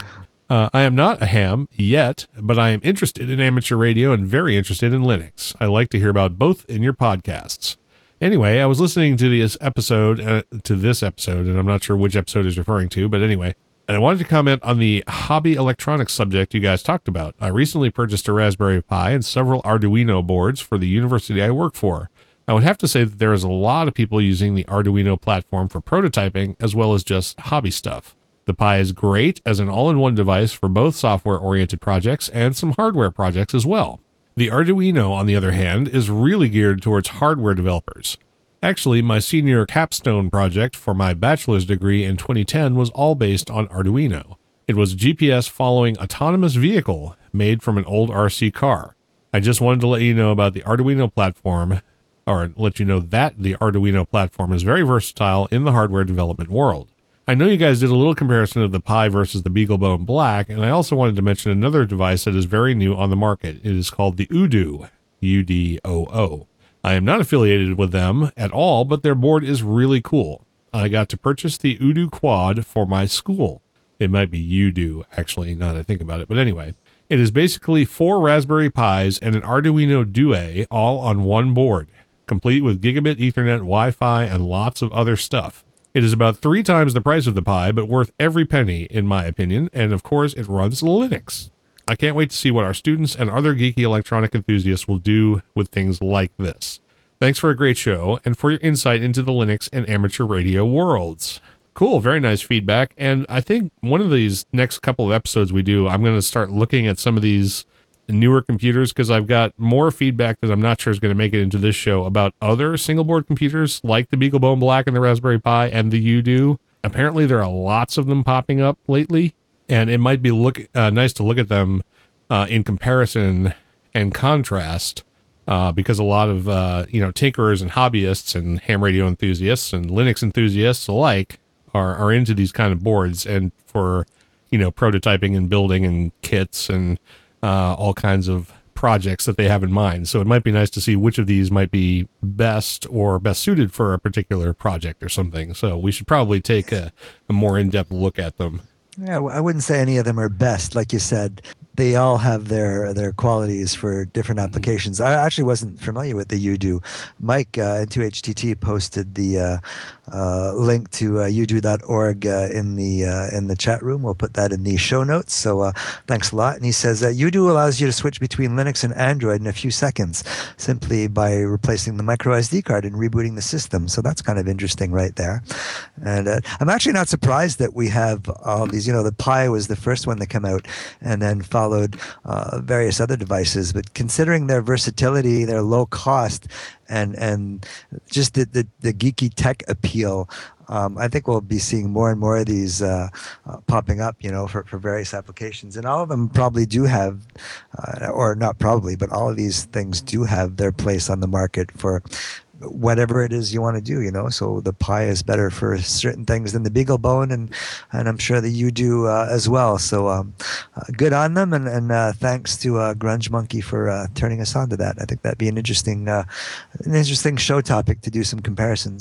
Uh, I am not a ham yet, but I am interested in amateur radio and very interested in Linux. I like to hear about both in your podcasts. Anyway, I was listening to this episode, uh, to this episode, and I'm not sure which episode is referring to, but anyway, and I wanted to comment on the hobby electronics subject you guys talked about. I recently purchased a Raspberry Pi and several Arduino boards for the university I work for. I would have to say that there is a lot of people using the Arduino platform for prototyping as well as just hobby stuff. The Pi is great as an all-in-one device for both software-oriented projects and some hardware projects as well. The Arduino, on the other hand, is really geared towards hardware developers. Actually, my senior capstone project for my bachelor's degree in twenty ten was all based on Arduino. It was a G P S-following autonomous vehicle made from an old R C car. I just wanted to let you know about the Arduino platform, or let you know that the Arduino platform is very versatile in the hardware development world. I know you guys did a little comparison of the Pi versus the BeagleBone Black, and I also wanted to mention another device that is very new on the market. It is called the Odoo, U D O O. I am not affiliated with them at all, but their board is really cool. I got to purchase the Odoo Quad for my school. It might be Udoo, actually, now that I think about it, but anyway. It is basically four Raspberry Pis and an Arduino Due all on one board, complete with gigabit Ethernet, Wi-Fi, and lots of other stuff. It is about three times the price of the Pi, but worth every penny, in my opinion, and of course, it runs Linux. I can't wait to see what our students and other geeky electronic enthusiasts will do with things like this. Thanks for a great show, and for your insight into the Linux and amateur radio worlds. Cool, very nice feedback, and I think one of these next couple of episodes we do, I'm going to start looking at some of these newer computers, because I've got more feedback that I'm not sure is going to make it into this show about other single board computers like the BeagleBone Black and the Raspberry Pi and the Udoo. Apparently there are lots of them popping up lately, and it might be look uh, nice to look at them uh, in comparison and contrast, uh, because a lot of uh, you know tinkerers and hobbyists and ham radio enthusiasts and Linux enthusiasts alike are are into these kind of boards, and for you know prototyping and building and kits and Uh, all kinds of projects that they have in mind. So it might be nice to see which of these might be best or best suited for a particular project or something. So we should probably take a, a more in-depth look at them. Yeah, I wouldn't say any of them are best. Like you said, they all have their their qualities for different applications. I actually wasn't familiar with the Udoo. Mike uh, at two H T T posted the uh, uh, link to uh, udoo dot org uh, in the uh, in the chat room. We'll put that in the show notes. So uh, thanks a lot. And he says uh, Udoo allows you to switch between Linux and Android in a few seconds simply by replacing the micro S D card and rebooting the system. So that's kind of interesting right there. And uh, I'm actually not surprised that we have all these. You know, the Pi was the first one to come out, and then followed uh, various other devices. But considering their versatility, their low cost, and and just the, the, the geeky tech appeal, um, I think we'll be seeing more and more of these uh, uh, popping up, you know, for, for various applications. And all of them probably do have, uh, or not probably, but all of these things do have their place on the market for whatever it is you want to do, you know. So the Pi is better for certain things than the BeagleBone, and and I'm sure that you do uh, as well. So um, uh, good on them, and and uh, thanks to uh, Grunge Monkey for uh, turning us on to that. I think that'd be an interesting uh, an interesting show topic to do some comparisons.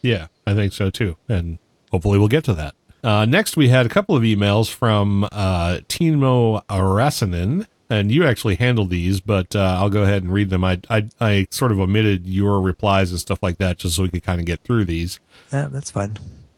Yeah, I think so too. And hopefully we'll get to that. Uh, next, we had a couple of emails from uh, Timo Rasanen, and you actually handled these, but uh, I'll go ahead and read them. I, I I sort of omitted your replies and stuff like that just so we could kind of get through these. Yeah, that's fine.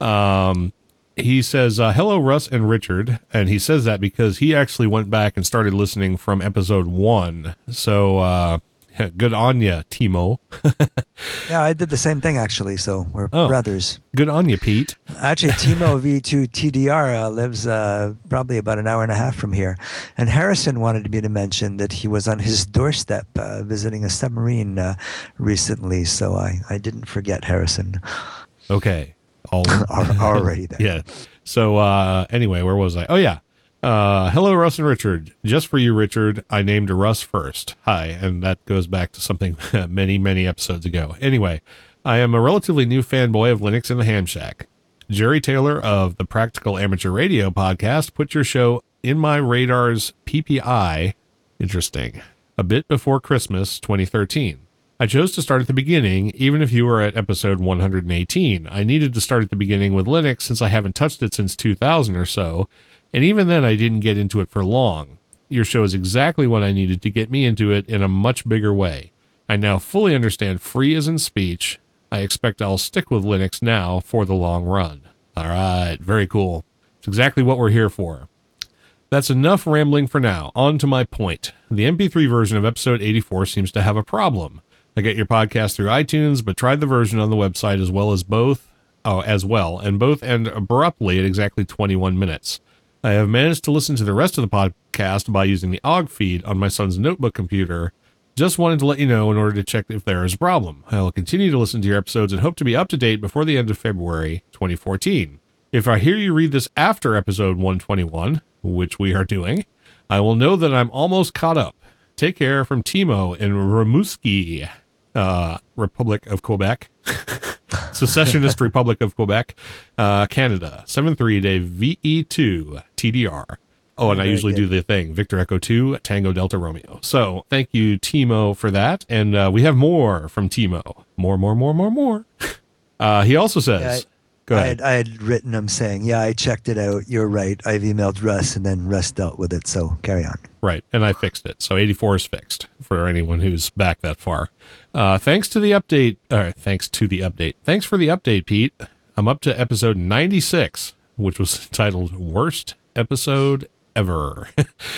Um, he says, uh, hello, Russ and Richard. And he says that because he actually went back and started listening from episode one. So uh, good on ya, Timo. Yeah, I did the same thing actually. So we're Oh. brothers. Good on you, Pete. Actually, Timo V two T D R uh, lives uh, probably about an hour and a half from here. And Harrison wanted me to mention that he was on his doorstep uh, visiting a submarine uh, recently. So I, I didn't forget Harrison. Okay. All Al- Already there. Yeah. So uh, anyway, where was I? Oh, yeah. Uh, hello, Russ and Richard. Just for you, Richard, I named Russ first. Hi. And that goes back to something many, many episodes ago. Anyway, I am a relatively new fanboy of Linux in the Ham Shack. Jerry Taylor of the Practical Amateur Radio podcast put your show in my radar's P P I, interesting, a bit before Christmas twenty thirteen. I chose to start at the beginning, even if you were at episode one hundred eighteen. I needed to start at the beginning with Linux since I haven't touched it since two thousand or so, and even then I didn't get into it for long. Your show is exactly what I needed to get me into it in a much bigger way. I now fully understand free as in speech. I expect I'll stick with Linux now for the long run. All right, very cool. It's exactly what we're here for. That's enough rambling for now. On to my point. The M P three version of episode eighty-four seems to have a problem. I get your podcast through iTunes, but tried the version on the website as well as both, oh, as well, and both end abruptly at exactly twenty-one minutes. I have managed to listen to the rest of the podcast by using the O G feed on my son's notebook computer. Just wanted to let you know in order to check if there is a problem. I will continue to listen to your episodes and hope to be up to date before the end of February twenty fourteen. If I hear you read this after episode one twenty-one, which we are doing, I will know that I'm almost caught up. Take care from Timo in Rimouski, uh, Republic of Quebec, Secessionist Republic of Quebec, uh, Canada, seven three day V E two T D R. Oh, and I Very usually good. do the thing, Victor Echo two, Tango Delta Romeo. So thank you, Timo, for that. And uh, we have more from Timo. More, more, more, more, more. Uh, he also says, Yeah, I- go I ahead. had, I had written him saying, yeah, I checked it out. You're right. I've emailed Russ, and then Russ dealt with it. So carry on. Right, and I fixed it. So eighty-four is fixed for anyone who's back that far. Uh, thanks to the update. Uh, thanks to the update. Thanks for the update, Pete. I'm up to episode ninety-six, which was titled Worst Episode Ever.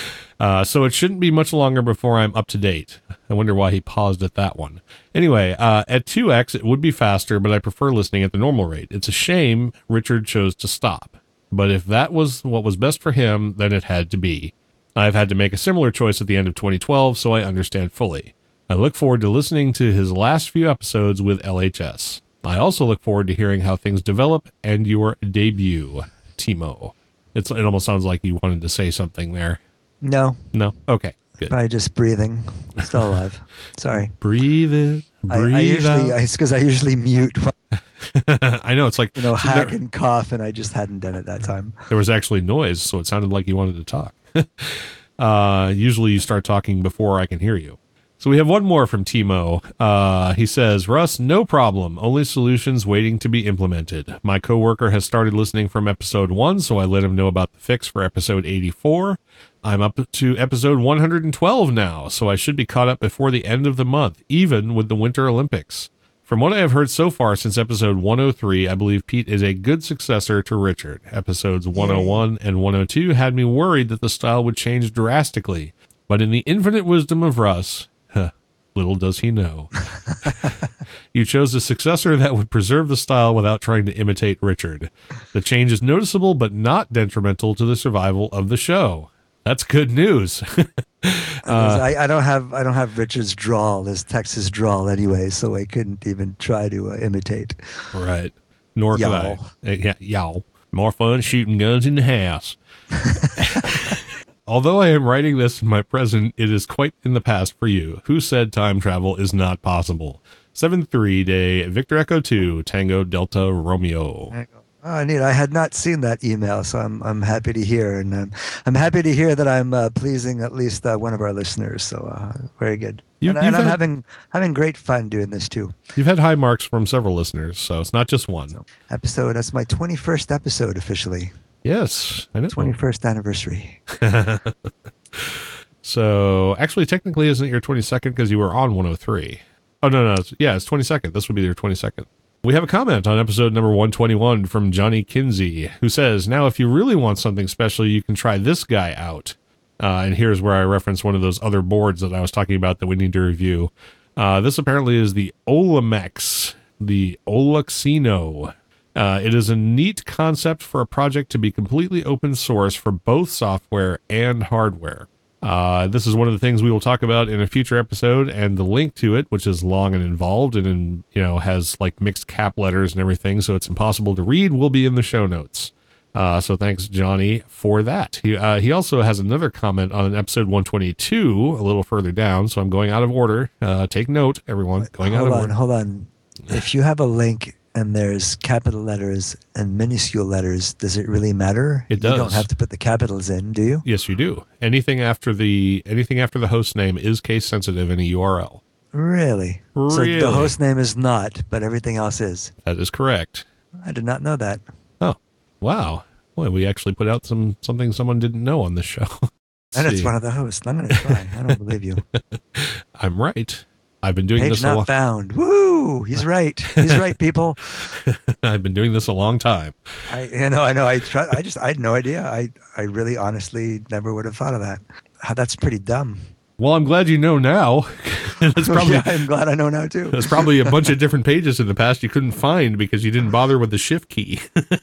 uh, so it shouldn't be much longer before I'm up to date. I wonder why he paused at that one. Anyway, uh, at two X, it would be faster, but I prefer listening at the normal rate. It's a shame Richard chose to stop. But if that was what was best for him, then it had to be. I've had to make a similar choice at the end of twenty twelve, so I understand fully. I look forward to listening to his last few episodes with L H S. I also look forward to hearing how things develop and your debut, Timo. It's, it almost sounds like you wanted to say something there. No, No? Okay, good. probably just breathing. Still alive. Sorry. Breathe in, I, breathe I usually, out. it's because I usually mute, I know, it's like you know, so hack there, and cough, and I just hadn't done it that time. there was actually noise, so it sounded like you wanted to talk. uh, usually you start talking before I can hear you. So we have one more from Timo. Uh, he says, Russ, no problem. Only solutions waiting to be implemented. My coworker has started listening from episode one, so I let him know about the fix for episode eighty-four. I'm up to episode one hundred twelve now, so I should be caught up before the end of the month, even with the Winter Olympics. From what I have heard so far since episode one oh three, I believe Pete is a good successor to Richard. Episodes one oh one and one oh two had me worried that the style would change drastically. But in the infinite wisdom of Russ, huh, little does he know, you chose a successor that would preserve the style without trying to imitate Richard. The change is noticeable but not detrimental to the survival of the show. That's good news. Uh, I, I don't have I don't have Richard's drawl, his Texas drawl anyway, so I couldn't even try to uh, imitate. Right. Nor could I. Y'all. Uh, Yeah, y'all. More fun shooting guns in the house. Although I am writing this in my present, it is quite in the past for you. Who said time travel is not possible? seven three day Victor Echo two Tango Delta Romeo. Oh, neat! I had not seen that email, so I'm I'm happy to hear, and um, I'm happy to hear that I'm uh, pleasing at least uh, one of our listeners. So uh, very good. You, and, you've, and I'm had, having having great fun doing this too. you've had high marks from several listeners, so it's not just one. Episode. That's my twenty-first episode officially. Yes, I know. twenty-first anniversary. So actually, technically, isn't it your twenty-second because you were on one oh three? Oh, no, no. It's, yeah, it's twenty-second. This would be your twenty-second. We have a comment on episode number one twenty-one from Johnny Kinsey, who says, now, if you really want something special, you can try this guy out. Uh, and here's where I reference one of those other boards that I was talking about that we need to review. Uh, this apparently is the Olamex, the Oluxino. Uh, it is a neat concept for a project to be completely open source for both software and hardware. Uh, this is one of the things we will talk about in a future episode, and the link to it, which is long and involved and in, you know, has like mixed cap letters and everything, so it's impossible to read, will be in the show notes. Uh, so thanks, Johnny, for that. He, uh, he also has another comment on episode one twenty-two, a little further down, so I'm going out of order. Uh, take note, everyone, going out hold of on, order. hold on. If you have a link and there's capital letters and minuscule letters, does it really matter? It does. You don't have to put the capitals in, do you? Yes, you do. Anything after the anything after the host name is case sensitive in a U R L. Really? So Really? the host name is not, but everything else is. That is correct. I did not know that. Oh, wow. Boy, we actually put out some something someone didn't know on this show. And Let's it's see. one of the hosts. I'm going to try. I don't believe you. I'm right. I've been doing Page this a not long found. Woo! He's right. He's right, people. I've been doing this a long time. I, you know, I know. I try, I just, I had no idea. I, I really, honestly, never would have thought of that. How that's pretty dumb. Well, I'm glad you know now. That's probably yeah, I'm glad I know now too. there's probably a bunch of different pages in the past you couldn't find because you didn't bother with the shift key.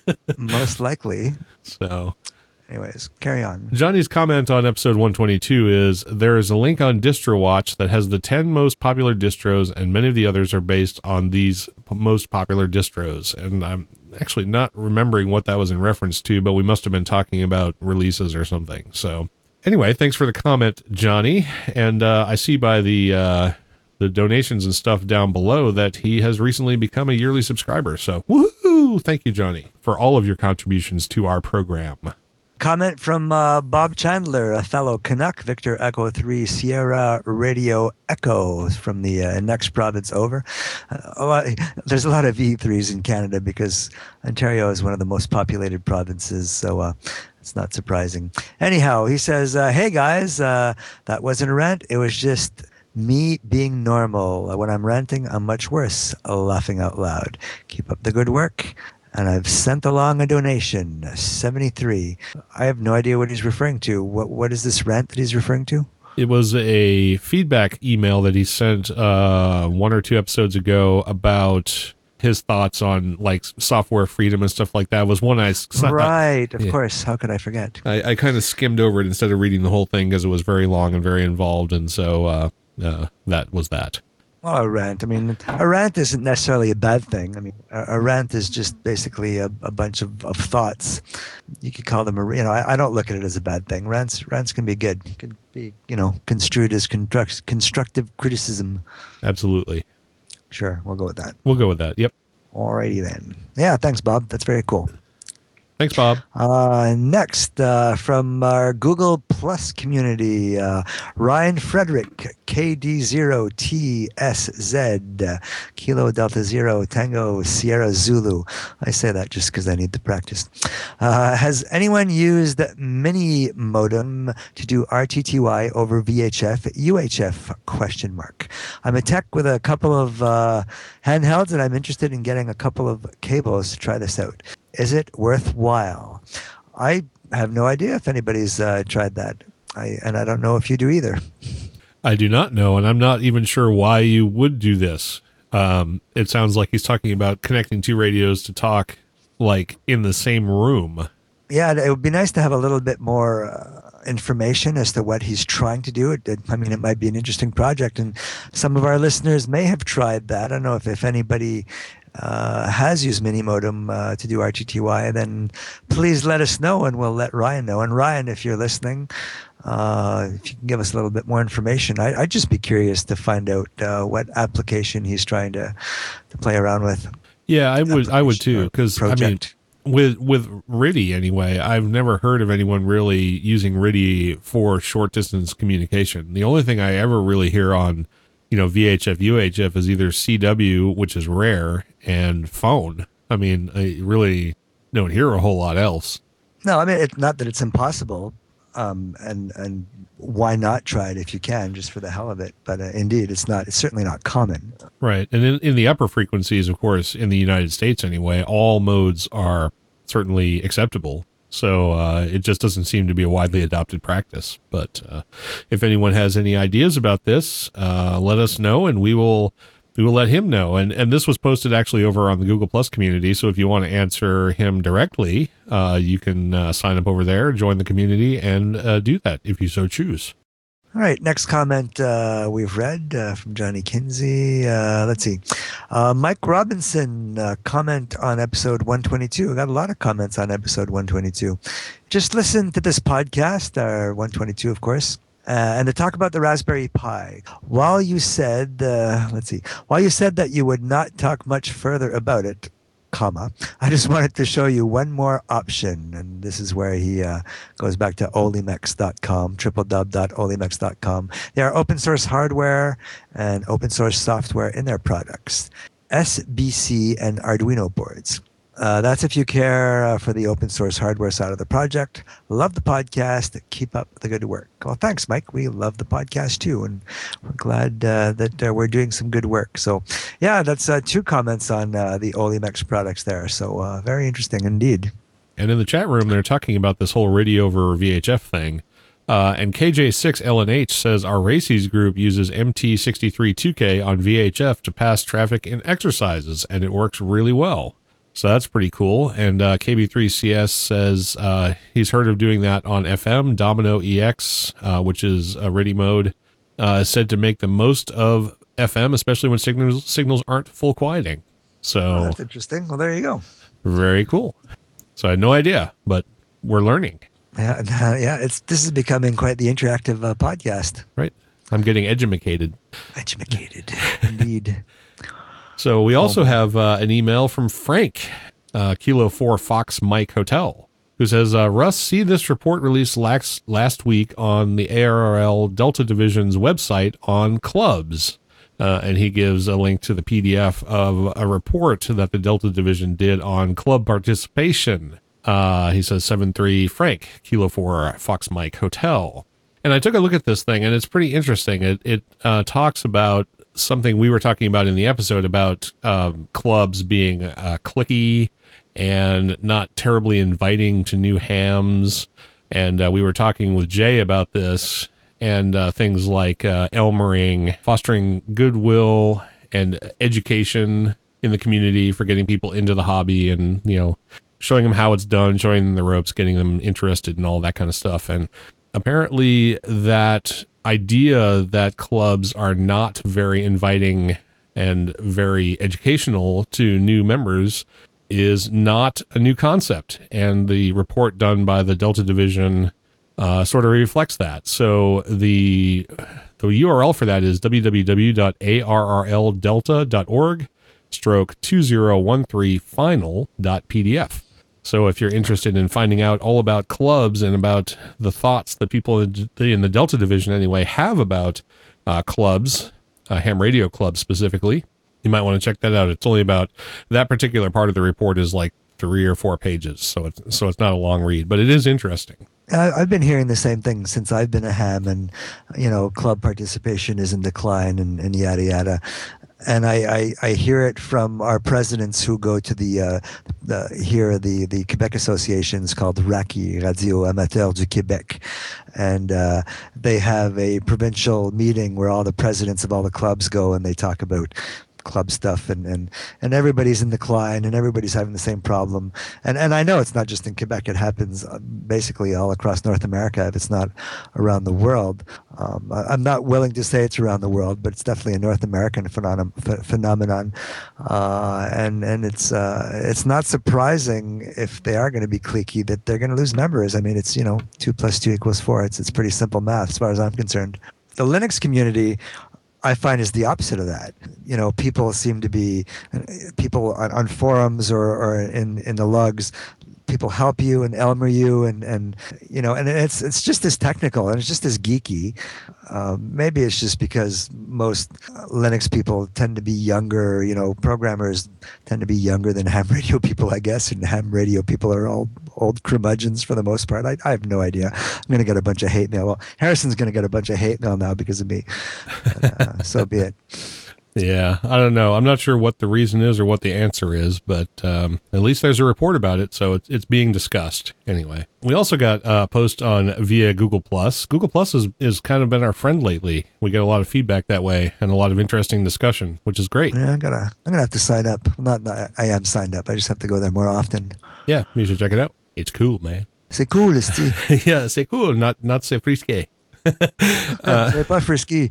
Most likely. So Anyways, carry on. Johnny's comment on episode one twenty-two is, there is a link on DistroWatch that has the ten most popular distros, and many of the others are based on these p- most popular distros. And I'm actually not remembering what that was in reference to, but we must have been talking about releases or something. So anyway, thanks for the comment, Johnny. And uh, I see by the uh, the donations and stuff down below that he has recently become a yearly subscriber. So woohoo! Thank you, Johnny, for all of your contributions to our program. Comment from uh, Bob Chandler, a fellow Canuck, Victor Echo three Sierra Radio Echo from the uh, next province over. Uh, a lot, there's a lot of E threes in Canada because Ontario is one of the most populated provinces, so uh, it's not surprising. Anyhow, he says, uh, hey guys, uh, that wasn't a rant. It was just me being normal. When I'm ranting, I'm much worse, laughing out loud. Keep up the good work. And I've sent along a donation, seventy-three. I have no idea what he's referring to. What What is this rant that he's referring to? It was a feedback email that he sent uh, one or two episodes ago about his thoughts on like software freedom and stuff like that. It was one I Right, of yeah. course. How could I forget? I, I kind of skimmed over it instead of reading the whole thing because it was very long and very involved, and so uh, uh, that was that. Well, a rant. I mean, a rant isn't necessarily a bad thing. I mean, a, a rant is just basically a, a bunch of, of thoughts. You could call them a, you know, I, I don't look at it as a bad thing. Rants, rants can be good. It can be, you know, construed as construct, constructive criticism. Absolutely. Sure, we'll go with that. We'll go with that. Yep. Alrighty then. Yeah, thanks, Bob. That's very cool. Thanks, Bob. Uh, next, uh, from our Google Plus community, uh, Ryan Frederick, K D zero T S Z, uh, Kilo Delta Zero, Tango Sierra Zulu. I say that just because I need to practice. Uh, has anyone used Mini Modem to do R T T Y over V H F, U H F, question mark. I'm a tech with a couple of uh, handhelds, and I'm interested in getting a couple of cables to try this out. Is it worthwhile? I have no idea if anybody's uh, tried that. I, and I don't know if you do either. I do not know, and I'm not even sure why you would do this. Um, it sounds like he's talking about connecting two radios to talk like in the same room. Yeah, it would be nice to have a little bit more uh, information as to what he's trying to do. It, it, I mean, it might be an interesting project, and some of our listeners may have tried that. I don't know if, if anybody uh, has used Mini Modem uh, to do R T T Y, then please let us know, and we'll let Ryan know. And Ryan, if you're listening, uh, if you can give us a little bit more information, I, I'd just be curious to find out uh, what application he's trying to, to play around with. Yeah, I would. I would too, because I mean, Project. with with R I D I anyway, I've never heard of anyone really using R I D I for short distance communication. The only thing I ever really hear on you know, V H F, U H F is either C W, which is rare, and phone. I mean, I really don't hear a whole lot else. No, I mean, it's not that it's impossible, um, and and why not try it if you can, just for the hell of it. But uh, indeed, it's not. It's certainly not common. Right. And in, in the upper frequencies, of course, in the United States anyway, all modes are certainly acceptable. So uh, it just doesn't seem to be a widely adopted practice. But uh, if anyone has any ideas about this, uh, let us know, and we will we will let him know. And and this was posted actually over on the Google Plus community. So if you want to answer him directly, uh, you can uh, sign up over there, join the community, and uh, do that if you so choose. All right, next comment uh, we've read uh, from Johnny Kinsey. Uh, let's see. Uh, Mike Robinson, uh, comment on episode one twenty-two. I got a lot of comments on episode one twenty-two. Just listen to this podcast, uh, one twenty-two, of course, uh, and to talk about the Raspberry Pi. While you said, uh, let's see, while you said that you would not talk much further about it, comma, I just wanted to show you one more option, and this is where he uh, goes back to olimex dot com, w w w dot olimex dot com. They are open source hardware and open source software in their products, S B C and Arduino boards. Uh, that's if you care uh, for the open source hardware side of the project. Love the podcast. Keep up the good work. Well, thanks, Mike. We love the podcast too, and we're glad uh, that uh, we're doing some good work. So, yeah, that's uh, two comments on uh, the Olimex products there. So, uh, very interesting indeed. And in the chat room, they're talking about this whole radio over V H F thing. Uh, and K J six L N H says our Races group uses M T sixty-three two K on V H F to pass traffic in exercises, and it works really well. So that's pretty cool. And uh, K B three C S says uh, he's heard of doing that on F M. Domino E X, uh, which is a ready mode, uh, is said to make the most of F M, especially when signals signals aren't full quieting. So Oh, that's interesting. Well, there you go. very cool. So I had no idea, but we're learning. Yeah, yeah. It's this is becoming quite the interactive uh, podcast. Right. I'm getting edumacated. Educated, indeed. So we also have uh, an email from Frank, uh, Kilo four Fox Mike Hotel, who says, uh, Russ, see this report released last, last week on the A R R L Delta Division's website on clubs. Uh, and he gives a link to the P D F of a report that the Delta Division did on club participation. Uh, he says, seven three Frank, Kilo four Fox Mike Hotel. And I took a look at this thing, and it's pretty interesting. It, it uh, talks about something we were talking about in the episode about um, clubs being uh, clicky and not terribly inviting to new hams. And uh, we were talking with Jay about this, and uh, things like uh, Elmering, fostering goodwill and education in the community for getting people into the hobby, and, you know, showing them how it's done, showing them the ropes, getting them interested and all that kind of stuff. And apparently that idea that clubs are not very inviting and very educational to new members is not a new concept. And the report done by the Delta Division uh, sort of reflects that. So the the U R L for that is w w w dot a r r l delta dot org stroke two zero one three final dot p d f. So if you're interested in finding out all about clubs and about the thoughts that people in the Delta Division anyway have about uh, clubs, uh, ham radio clubs specifically, you might want to check that out. It's only about, that particular part of the report is like three or four pages, so it's, so it's not a long read, but it is interesting. I- I've been hearing the same thing since I've been a ham, and, you know, club participation is in decline and, and yada, yada. And I, I, I hear it from our presidents who go to the, uh, the here, the, the Quebec associations called R A C I, Radio Amateur du Québec. And uh, they have a provincial meeting where all the presidents of all the clubs go, and they talk about club stuff, and, and, and everybody's in decline, and everybody's having the same problem. And and I know it's not just in Quebec. It happens basically all across North America, if it's not around the world. Um, I, I'm not willing to say it's around the world, but it's definitely a North American phenom- ph- phenomenon. Uh, and and it's uh, it's not surprising if they are going to be cliquey that they're going to lose members. I mean, it's, you know, two plus two equals four. It's, it's pretty simple math as far as I'm concerned. The Linux community, I find, is the opposite of that. You know, people seem to be, people on, on forums or, or in, in the lugs, people help you and Elmer you and and you know, and it's it's just as technical and it's just as geeky. Um, maybe it's just because most Linux people tend to be younger. You know, programmers tend to be younger than ham radio people, I guess, and ham radio people are all old curmudgeons for the most part. I, I have no idea. I'm going to get a bunch of hate mail. Well, Harrison's going to get a bunch of hate mail now because of me. But, uh, so be it. Yeah, I don't know. I'm not sure what the reason is or what the answer is, but um, at least there's a report about it, so it's, it's being discussed anyway. We also got a post on via Google Plus. Google Plus has, has kind of been our friend lately. We get a lot of feedback that way and a lot of interesting discussion, which is great. Yeah, I'm gonna I'm gonna have to sign up. Not, not I am signed up. I just have to go there more often. Yeah, you should check it out. It's cool, man. C'est cool, c'est Yeah, c'est cool, not not c'est frisky. uh, c'est pas frisky.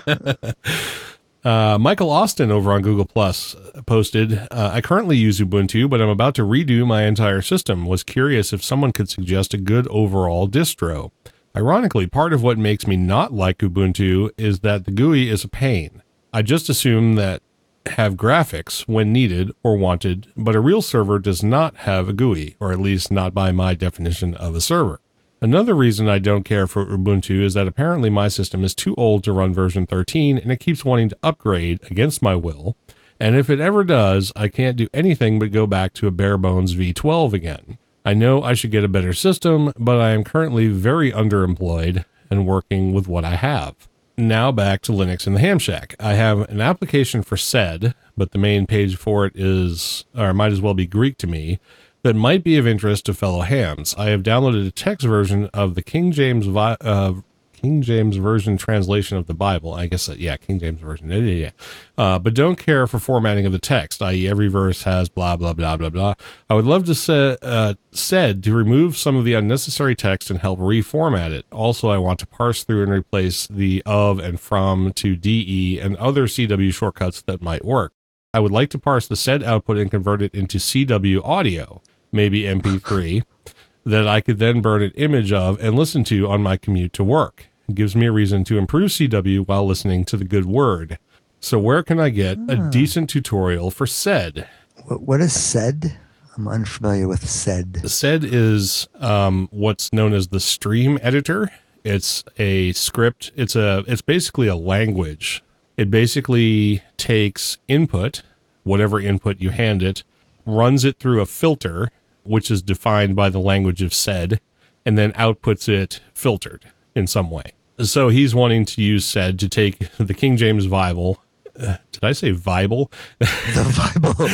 Uh, Michael Austin over on Google Plus posted, uh, I currently use Ubuntu, but I'm about to redo my entire system. Was curious if someone could suggest a good overall distro. Ironically, part of what makes me not like Ubuntu is that the G U I is a pain. I just assume that have graphics when needed or wanted, but a real server does not have a G U I, or at least not by my definition of a server. Another reason I don't care for Ubuntu is that apparently my system is too old to run version thirteen and it keeps wanting to upgrade against my will. And if it ever does, I can't do anything but go back to a bare bones V twelve again. I know I should get a better system, but I am currently very underemployed and working with what I have. Now back to Linux in the Ham Shack. I have an application for sed, but the main page for it is, or might as well be Greek to me, that might be of interest to fellow hams. I have downloaded a text version of the King James vi- uh, King James Version translation of the Bible. I guess, uh, yeah, King James Version. Yeah, yeah, yeah. Uh, but don't care for formatting of the text, that is every verse has blah, blah, blah, blah, blah. I would love to say, uh, said to remove some of the unnecessary text and help reformat it. Also, I want to parse through and replace the of and from to de and other C W shortcuts that might work. I would like to parse the said output and convert it into C W audio, maybe M P three, that I could then burn an image of and listen to on my commute to work. It gives me a reason to improve C W while listening to the good word. So where can I get a decent tutorial for sed? What, what is sed? I'm unfamiliar with sed. Sed is um, what's known as the stream editor. It's a script. It's a. It's basically a language. It basically takes input, whatever input you hand it, runs it through a filter, which is defined by the language of sed, and then outputs it filtered in some way. So he's wanting to use sed to take the King James Bible. Uh, did I say Bible? The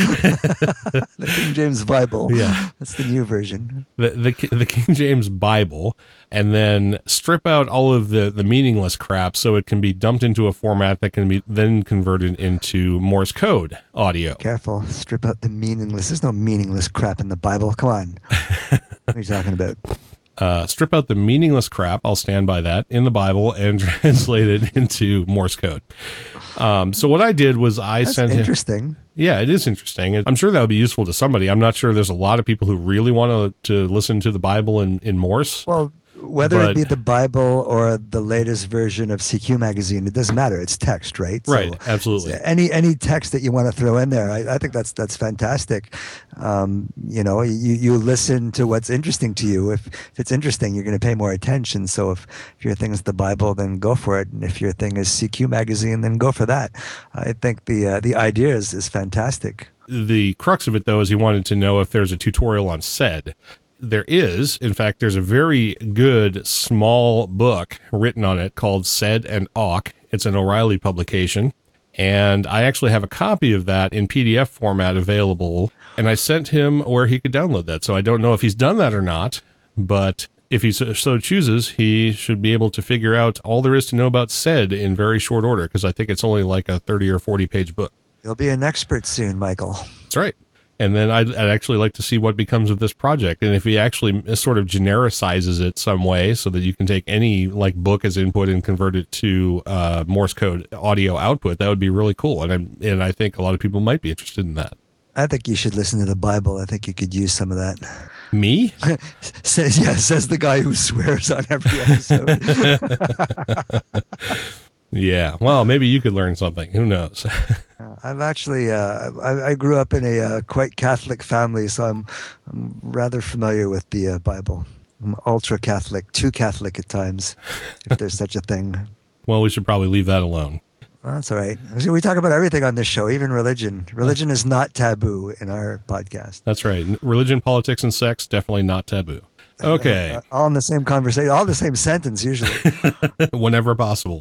Bible. The King James Bible. Yeah. That's the new version. The, the the King James Bible, and then strip out all of the, the meaningless crap so it can be dumped into a format that can be then converted into Morse code audio. Careful. Strip out the meaningless. There's no meaningless crap in the Bible. Come on. What are you talking about? Uh, strip out the meaningless crap, I'll stand by that, in the Bible and translate it into Morse code. Um, so what I did was I That's sent him... interesting. Yeah, it is interesting. I'm sure that would be useful to somebody. I'm not sure there's a lot of people who really want to, to listen to the Bible in, in Morse. Well, whether But- it be the Bible or the latest version of C Q magazine, it doesn't matter. It's text, right? Right, So absolutely. any any text that you want to throw in there, I, I think that's that's fantastic. Um, you know, you, you listen to what's interesting to you. If, if it's interesting, you're going to pay more attention. So if, if your thing is the Bible, then go for it. And if your thing is C Q magazine, then go for that. I think the uh, the idea is, is fantastic. The crux of it, though, is he wanted to know if there's a tutorial on sed. There is. In fact, there's a very good small book written on it called Sed and Awk. It's an O'Reilly publication. And I actually have a copy of that in P D F format available. And I sent him where he could download that. So I don't know if he's done that or not. But if he so, so chooses, he should be able to figure out all there is to know about sed in very short order. Because I think it's only like a thirty or forty page book. You'll be an expert soon, Michael. That's right. And then I'd, I'd actually like to see what becomes of this project. And if he actually sort of genericizes it some way so that you can take any like book as input and convert it to uh, Morse code audio output, that would be really cool. And I and I think a lot of people might be interested in that. I think you should listen to the Bible. I think you could use some of that. Me? Says yeah, says the guy who swears on every episode. Yeah. Well, maybe you could learn something. Who knows? Uh, I'm actually, uh, I, I grew up in a uh, quite Catholic family, so I'm, I'm rather familiar with the uh, Bible. I'm ultra Catholic, too Catholic at times, if there's such a thing. Well, we should probably leave that alone. Well, that's all right. See, we talk about everything on this show, even religion. Religion is not taboo in our podcast. That's right. Religion, politics, and sex, definitely not taboo. Okay. Uh, all in the same conversation, all in the same sentence, usually. Whenever possible.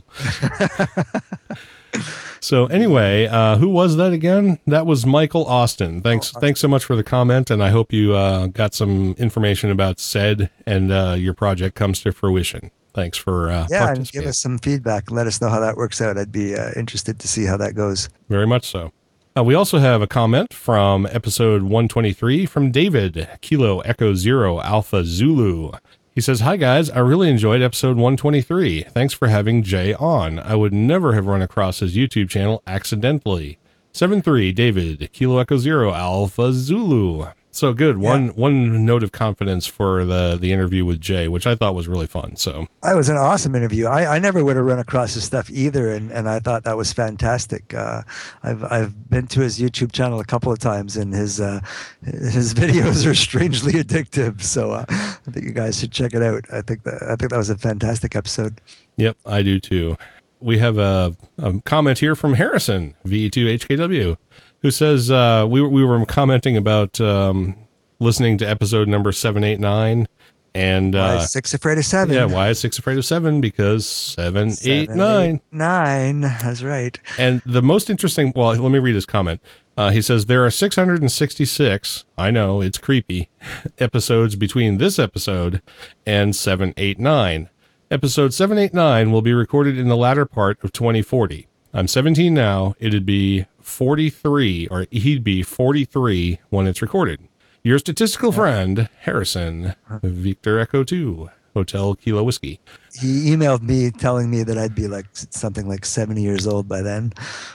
So anyway, uh, who was that again? That was Michael Austin. Thanks, thanks so much for the comment, and I hope you uh, got some information about S E D and uh, your project comes to fruition. Thanks for uh, Yeah, and participating. give us some feedback. Let us know how that works out. I'd be uh, interested to see how that goes. Very much so. Uh, we also have a comment from episode one twenty-three from David, Kilo Echo Zero Alpha Zulu. He says, "Hi guys, I really enjoyed episode one twenty-three. Thanks for having Jay on. I would never have run across his YouTube channel accidentally. seven three David, Kilo Echo Zero Alpha Zulu." So good. Yeah. One one note of confidence for the the interview with Jay, which I thought was really fun. So That was an awesome interview. I, I never would have run across his stuff either, and, and I thought that was fantastic. Uh, I've I've been to his YouTube channel a couple of times, and his uh, his videos are strangely addictive. So uh, I think you guys should check it out. I think that I think that was a fantastic episode. yep, I do too. We have a, a comment here from Harrison, V E two H K W, who says, uh, we, we were commenting about um, listening to episode number seven eight nine. And Why uh, is six afraid of seven? yeah, why is six afraid of seven? Because seven, Seven, eight, nine. eight, nine. That's right. And the most interesting, well, let me read his comment. Uh, he says, there are six hundred sixty-six, I know, it's creepy, episodes between this episode and seven eight nine. Episode seven eight nine will be recorded in the latter part of twenty forty. I'm seventeen now. It'd be forty-three, or he'd be forty-three when it's recorded. Your statistical friend, Harrison, Victor Echo two, Hotel Kilo Whiskey. He emailed me telling me that I'd be like something like seventy years old by then.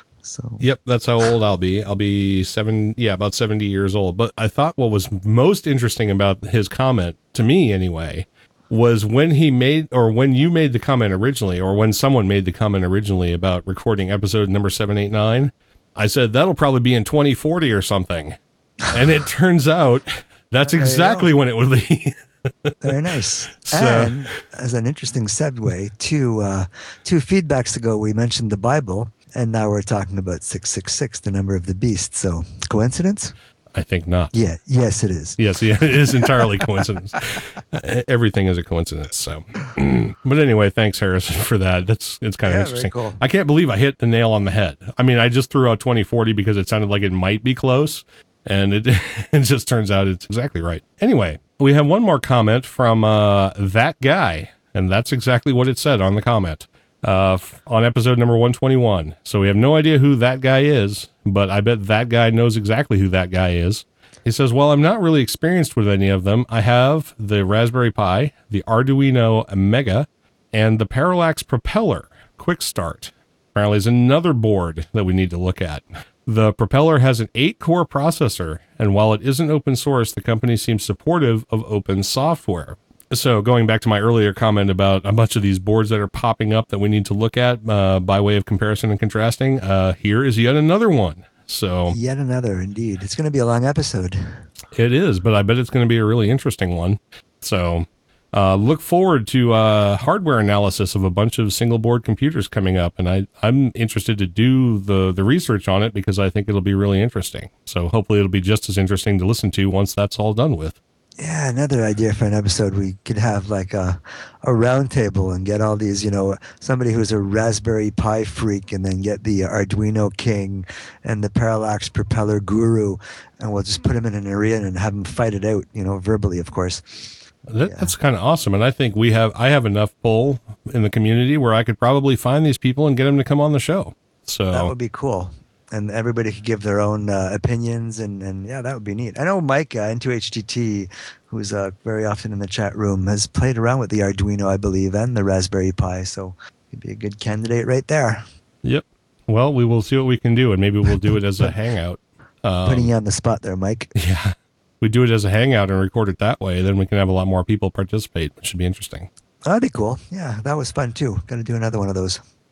So Yep, that's how old I'll be. I'll be seven, yeah, about seventy years old. But I thought what was most interesting about his comment, to me anyway, was when he made, or when you made the comment originally, or when someone made the comment originally about recording episode number seven eight nine, I said, that'll probably be in twenty forty or something. And it turns out that's There you exactly go. when it would be. very nice. So- And as an interesting segue, two uh, two feedbacks ago, we mentioned the Bible, and now we're talking about six six six, the number of the beast. So coincidence? I think not. Yeah. Yes, it is. Yes, yeah, it is entirely coincidence. Everything is a coincidence. So, but anyway, thanks Harrison for that. That's it's kind of Yeah, very interesting. cool. I can't believe I hit the nail on the head. I mean, I just threw out twenty forty because it sounded like it might be close, and it it just turns out it's exactly right. Anyway, we have one more comment from uh, that guy, and that's exactly what it said on the comment uh, f- on episode number one twenty-one. So we have no idea who that guy is, but I bet that guy knows exactly who that guy is. He says, well, I'm not really experienced with any of them. I have the Raspberry Pi, the Arduino Mega, and the Parallax Propeller Quick Start. Apparently there's another board that we need to look at. The Propeller has an eight-core processor, and while it isn't open source, the company seems supportive of open software. So going back to my earlier comment about a bunch of these boards that are popping up that we need to look at uh, by way of comparison and contrasting, uh, here is yet another one. So Yet another, indeed. It's going to be a long episode. it is, but I bet it's going to be a really interesting one. So uh, look forward to uh, hardware analysis of a bunch of single board computers coming up. And I, I'm interested to do the, the research on it because I think it'll be really interesting. So hopefully it'll be just as interesting to listen to once that's all done with. Yeah, another idea for an episode. We could have like a a round table and get all these, you know, somebody who's a Raspberry Pi freak, and then get the Arduino King and the Parallax Propeller Guru, and we'll just put them in an arena and have them fight it out, you know, verbally, of course. That, Yeah. That's kind of awesome. And I think we have, I have enough pull in the community where I could probably find these people and get them to come on the show. So That would be cool. And everybody could give their own uh, opinions, and, and yeah, that would be neat. I know Mike uh, into H T T, who's uh, very often in the chat room, has played around with the Arduino, I believe, and the Raspberry Pi, so he'd be a good candidate right there. Yep. Well, we will see what we can do, and maybe we'll do it as a hangout. Um, Putting you on the spot there, Mike. yeah. We do it as a hangout and record it that way. Then we can have a lot more people participate, which should be interesting. That'd be cool. Yeah, that was fun too. Got to do another one of those.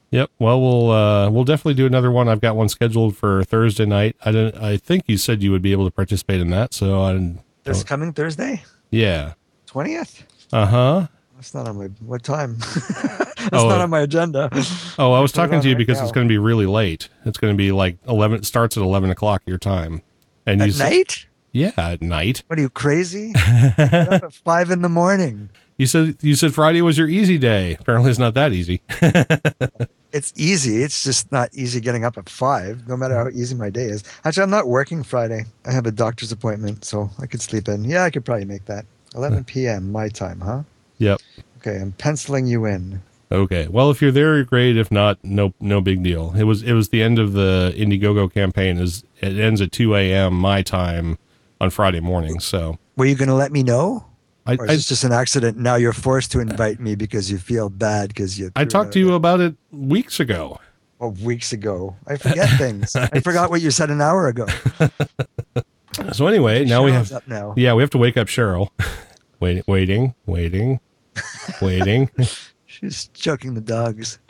Yep. Well, we'll uh, we'll definitely do another one. I've got one scheduled for Thursday night. I don't. I think you said you would be able to participate in that. So I. This coming Thursday, Yeah. twentieth. Uh huh. That's not on my what time? That's Oh, not uh, on my agenda. Oh, I was Put it talking on to you right because now. it's going to be really late. It's going to be like eleven. It starts at eleven o'clock your time. And you At said- night? Yeah, at night. What are you crazy? Get up at five in the morning. You said you said Friday was your easy day. Apparently, it's not that easy. It's easy. It's just not easy getting up at five, no matter how easy my day is. Actually, I'm not working Friday. I have a doctor's appointment, so I could sleep in. Yeah, I could probably make that. eleven p.m. my time, huh? Yep. Okay, I'm penciling you in. Okay. Well, if you're there, great. If not, no, no big deal. It was it was the end of the Indiegogo campaign. Is it ends at two a.m. my time on Friday morning. So Were you going to let me know? I Or is I, this just an accident? Now you're forced to invite me because you feel bad because you. I threw talked it to you about it weeks ago. Oh, weeks ago. I forget things. I forgot what you said an hour ago. So anyway, now we Cheryl's have up now. yeah we have to wake up Cheryl. Wait, waiting, waiting, waiting. She's choking the dogs.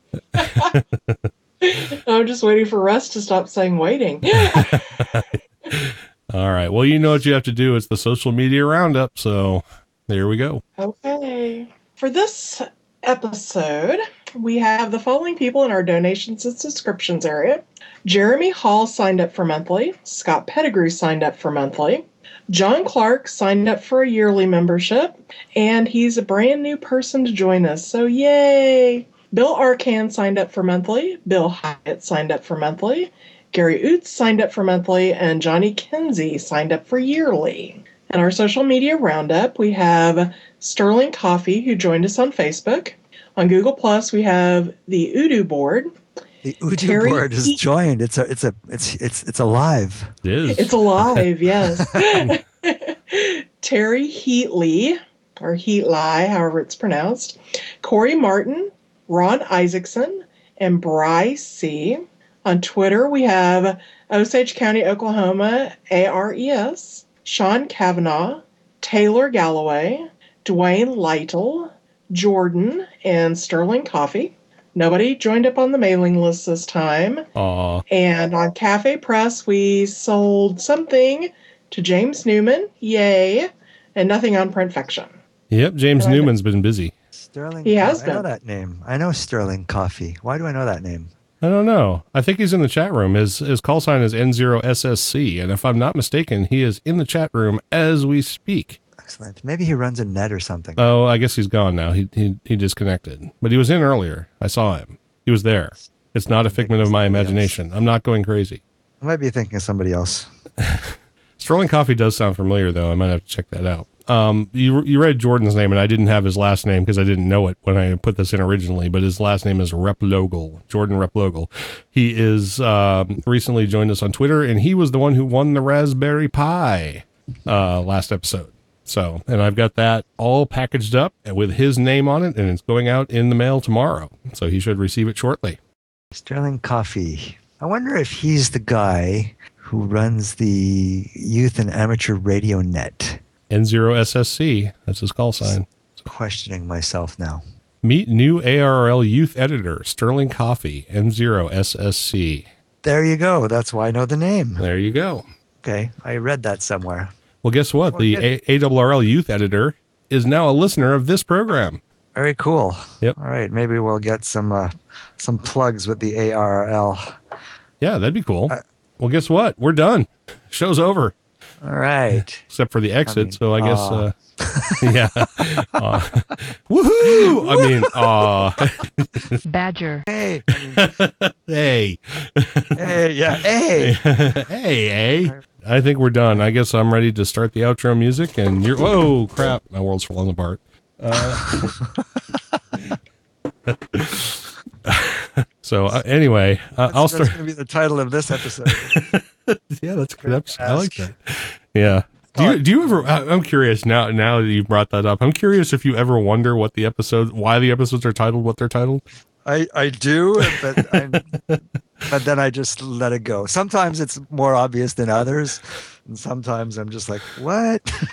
I'm just waiting for Russ to stop saying waiting. All right. Well, you know what you have to do. It's the social media roundup. So there we go. Okay. For this episode, we have the following people in our donations and subscriptions area. Jeremy Hall signed up for monthly. Scott Pettigrew signed up for monthly. John Clark signed up for a yearly membership, and he's a brand new person to join us, so yay! Bill Arcan signed up for monthly. Bill Hyatt signed up for monthly. Gary Oots signed up for monthly, and Johnny Kinsey signed up for yearly. In our social media roundup, we have Sterling Coffee, who joined us on Facebook. On Google Plus, we have the Udo board. The Udo Terry board has Heat- joined. It's a, it's a, it's, it's, it's alive. It is. It's alive, yes. Terry Heatley, or Heatley, however it's pronounced. Corey Martin, Ron Isaacson, and Bryce C. On Twitter, we have Osage County, Oklahoma, A R E S, Sean Kavanaugh, Taylor Galloway, Dwayne Lytle, Jordan, and Sterling Coffee. Nobody joined up on the mailing list this time. Aw. And on Cafe Press, we sold something to James Newman. Yay. And nothing on Print Fiction. Yep. James Right. Newman's been busy. Sterling. He Co- has I know been. that name. I know Sterling Coffee. Why do I know that name? I don't know. I think he's in the chat room. His his call sign is N zero S S C, and if I'm not mistaken, he is in the chat room as we speak. Excellent. Maybe he runs a net or something. Oh, I guess he's gone now. He he he disconnected, but he was in earlier. I saw him. He was there. It's not a figment of my imagination. I'm not going crazy. I might be thinking of somebody else. Sterling Coffee does sound familiar, though. I might have to check that out. Um, you you read Jordan's name, and I didn't have his last name because I didn't know it when I put this in originally. But his last name is Replogle, Jordan Replogle. He is um, recently joined us on Twitter, and he was the one who won the Raspberry Pi uh, last episode. So, and I've got that all packaged up with his name on it, and it's going out in the mail tomorrow. So he should receive it shortly. Sterling Coffee. I wonder if he's the guy who runs the Youth and Amateur Radio Net. N zero S S C, that's his call sign. Questioning myself now. Meet new A R L youth editor, Sterling Coffee, N zero S S C. There you go. That's why I know the name. There you go. Okay, I read that somewhere. Well, guess what? Well, The good. A- ARRL youth editor is now a listener of this program. Very cool. Yep. All right, maybe we'll get some uh, some plugs with the A R L. Yeah, that'd be cool. Uh, Well, guess what? We're done. Show's over, All right. except for the exit. mean, so I guess, aw. uh, yeah. Uh, woohoo! I mean, uh, Badger. Hey, I mean, hey, hey, yeah, hey. hey, hey. I think we're done. I guess I'm ready to start the outro music. And you're, whoa, crap! My world's falling apart. Uh, so uh, anyway, uh, That's, I'll that's start. going to be the title of this episode. Yeah, that's a good episode. I like that. Yeah. Do you do you ever? I- I'm curious now. Now that you've brought that up, I'm curious if you ever wonder what the episode, why the episodes are titled what they're titled. I, I do, but I'm, but then I just let it go. Sometimes it's more obvious than others, and sometimes I'm just like, what?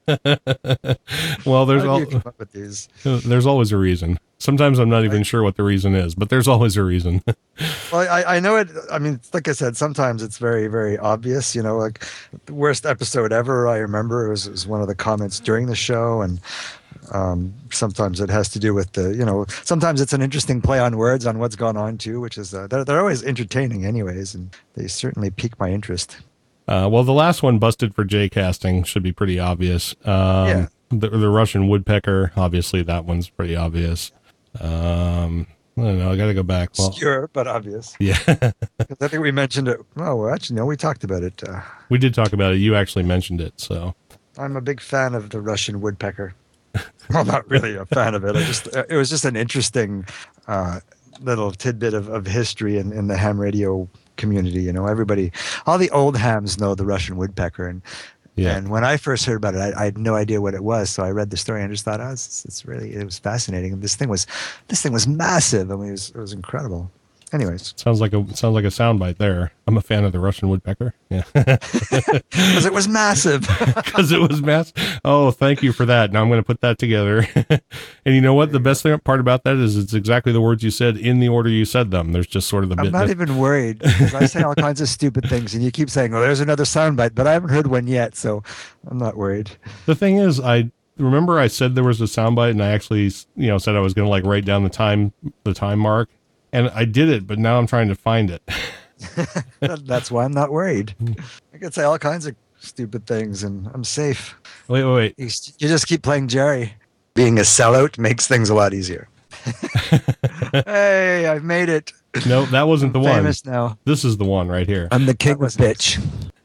Well, there's How al- do you come up with these? there's always a reason. Sometimes I'm not even sure what the reason is, but there's always a reason. Well, I, I know it. I mean, like I said, sometimes it's very, very obvious. You know, like the worst episode ever. I remember it was, it was one of the comments during the show, and um, sometimes it has to do with the. You know, sometimes it's an interesting play on words on what's gone on too, which is uh, they're they're always entertaining, anyways, and they certainly pique my interest. Uh, well, the last one, busted for J casting, should be pretty obvious. Um, Yeah. the, the Russian woodpecker, obviously that one's pretty obvious. Um, I don't know. I got to go back. Well, Obscure, but obvious. yeah, 'Cause I think we mentioned it. Oh, well, actually, no, we talked about it. Uh, we did talk about it. You actually mentioned it. So I'm a big fan of the Russian woodpecker. Well, not really a fan of it. I just it was just an interesting uh, little tidbit of, of history in, in the ham radio community. You know, everybody, all the old hams know the Russian woodpecker, and yeah. and when I first heard about it, I, I had no idea what it was. So I read the story and just thought, oh, it's, it's really it was fascinating. And this thing was this thing was massive. I mean, it was it was incredible. Anyways, Sounds like a sounds like a soundbite there. I'm a fan of the Russian woodpecker. Yeah, because it was massive. because it was mass. Oh, thank you for that. Now I'm going to put that together. And you know what? The best thing, part about that is it's exactly the words you said in the order you said them. There's just sort of the I'm bit. not that- even worried because I say all kinds of stupid things, and you keep saying, "Oh, there's another soundbite," but I haven't heard one yet, so I'm not worried. The thing is, I remember I said there was a soundbite, and I actually, you know, said I was going to like write down the time, the time mark, and I did it. But now I'm trying to find it. That- That's why I'm not worried. I could say all kinds of stupid things, and I'm safe. Wait, wait, wait. You, s- you just keep playing Jerry. Being a sellout makes things a lot easier. Hey, I've made it. No, that wasn't the one. Famous now. This is the one right here. I'm the king of was bitch.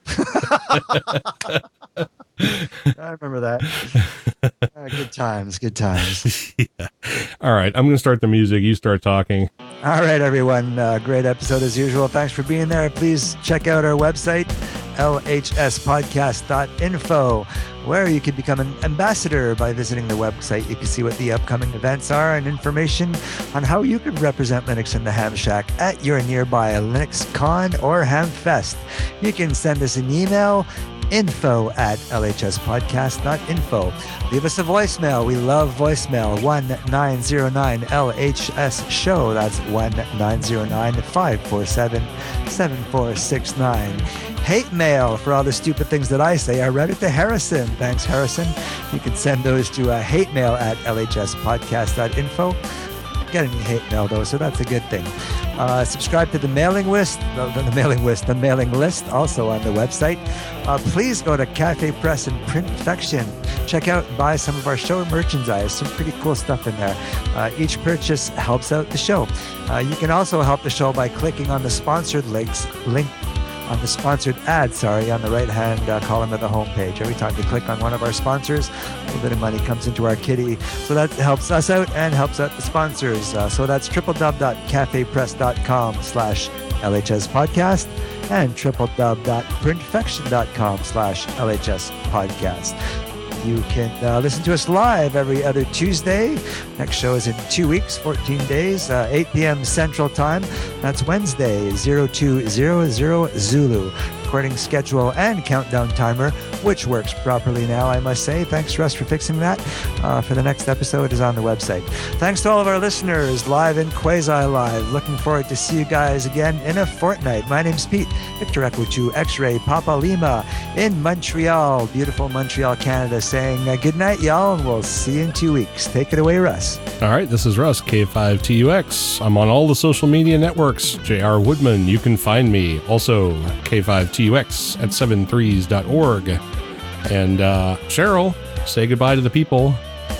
I remember that. Uh, good times, good times. Yeah. All right, I'm going to start the music. You start talking. All right, everyone. Uh, great episode as usual. Thanks for being there. Please check out our website, L H S podcast dot info, where you can become an ambassador by visiting the website. You can see what the upcoming events are and information on how you can represent Linux in the Ham Shack at your nearby Linux Con or Ham Fest. You can send us an email, info at L H S podcast dot info. Leave us a voicemail. We love voicemail. one nine zero nine L H S show. That's one nine zero nine, five four seven, seven four six nine. Hate mail for all the stupid things that I say. I read it to Harrison. Thanks, Harrison. You can send those to uh, hate mail at L H S podcast dot info. Get any hate mail though, so that's a good thing. Uh, subscribe to the mailing list, the, the mailing list, the mailing list, also on the website. Uh, please go to Cafe Press and Printfection. Check out and buy some of our show merchandise. Some pretty cool stuff in there. Uh, each purchase helps out the show. Uh, you can also help the show by clicking on the sponsored links link. on the sponsored ad, sorry, on the right-hand uh, column of the homepage. Every time you click on one of our sponsors, a little bit of money comes into our kitty. So that helps us out and helps out the sponsors. Uh, so that's www dot cafe press dot com slash L H S podcast and www dot printfection dot com slash L H S podcast. You can uh, listen to us live every other Tuesday. Next show is in two weeks, fourteen days, uh, eight p.m. Central Time. That's Wednesday, zero two zero zero Zulu. Recording schedule and countdown timer, which works properly now, I must say. Thanks, Russ, for fixing that. Uh, for the next episode is on the website. Thanks to all of our listeners, live and quasi-live. Looking forward to see you guys again in a fortnight. My name's Pete, Victor Echo two X-Ray Papa Lima in Montreal, beautiful Montreal, Canada, saying uh, good night, y'all, and we'll see you in two weeks. Take it away, Russ. All right, this is Russ, K five T U X. I'm on all the social media networks. J R Woodman, you can find me. Also, K five T U X at seven threes dot org. And uh, Cheryl, say goodbye to the people.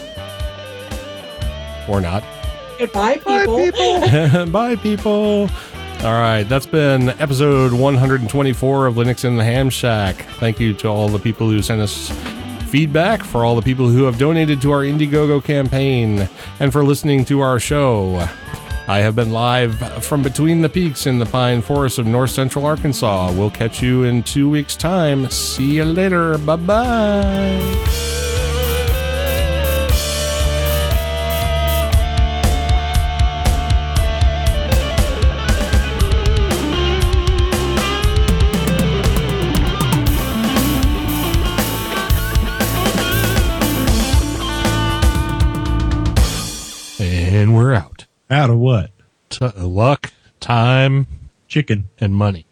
Or not. Goodbye, people. Bye, people. Bye, people. All right, that's been episode one hundred twenty-four of Linux in the Ham Shack. Thank you to all the people who sent us feedback, for all the people who have donated to our Indiegogo campaign, and for listening to our show. I have been live from between the peaks in the pine forests of north central Arkansas. We'll catch you in two weeks' time. See you later. Bye-bye. And we're out. Out of what? T- luck, time, Chicken. and money.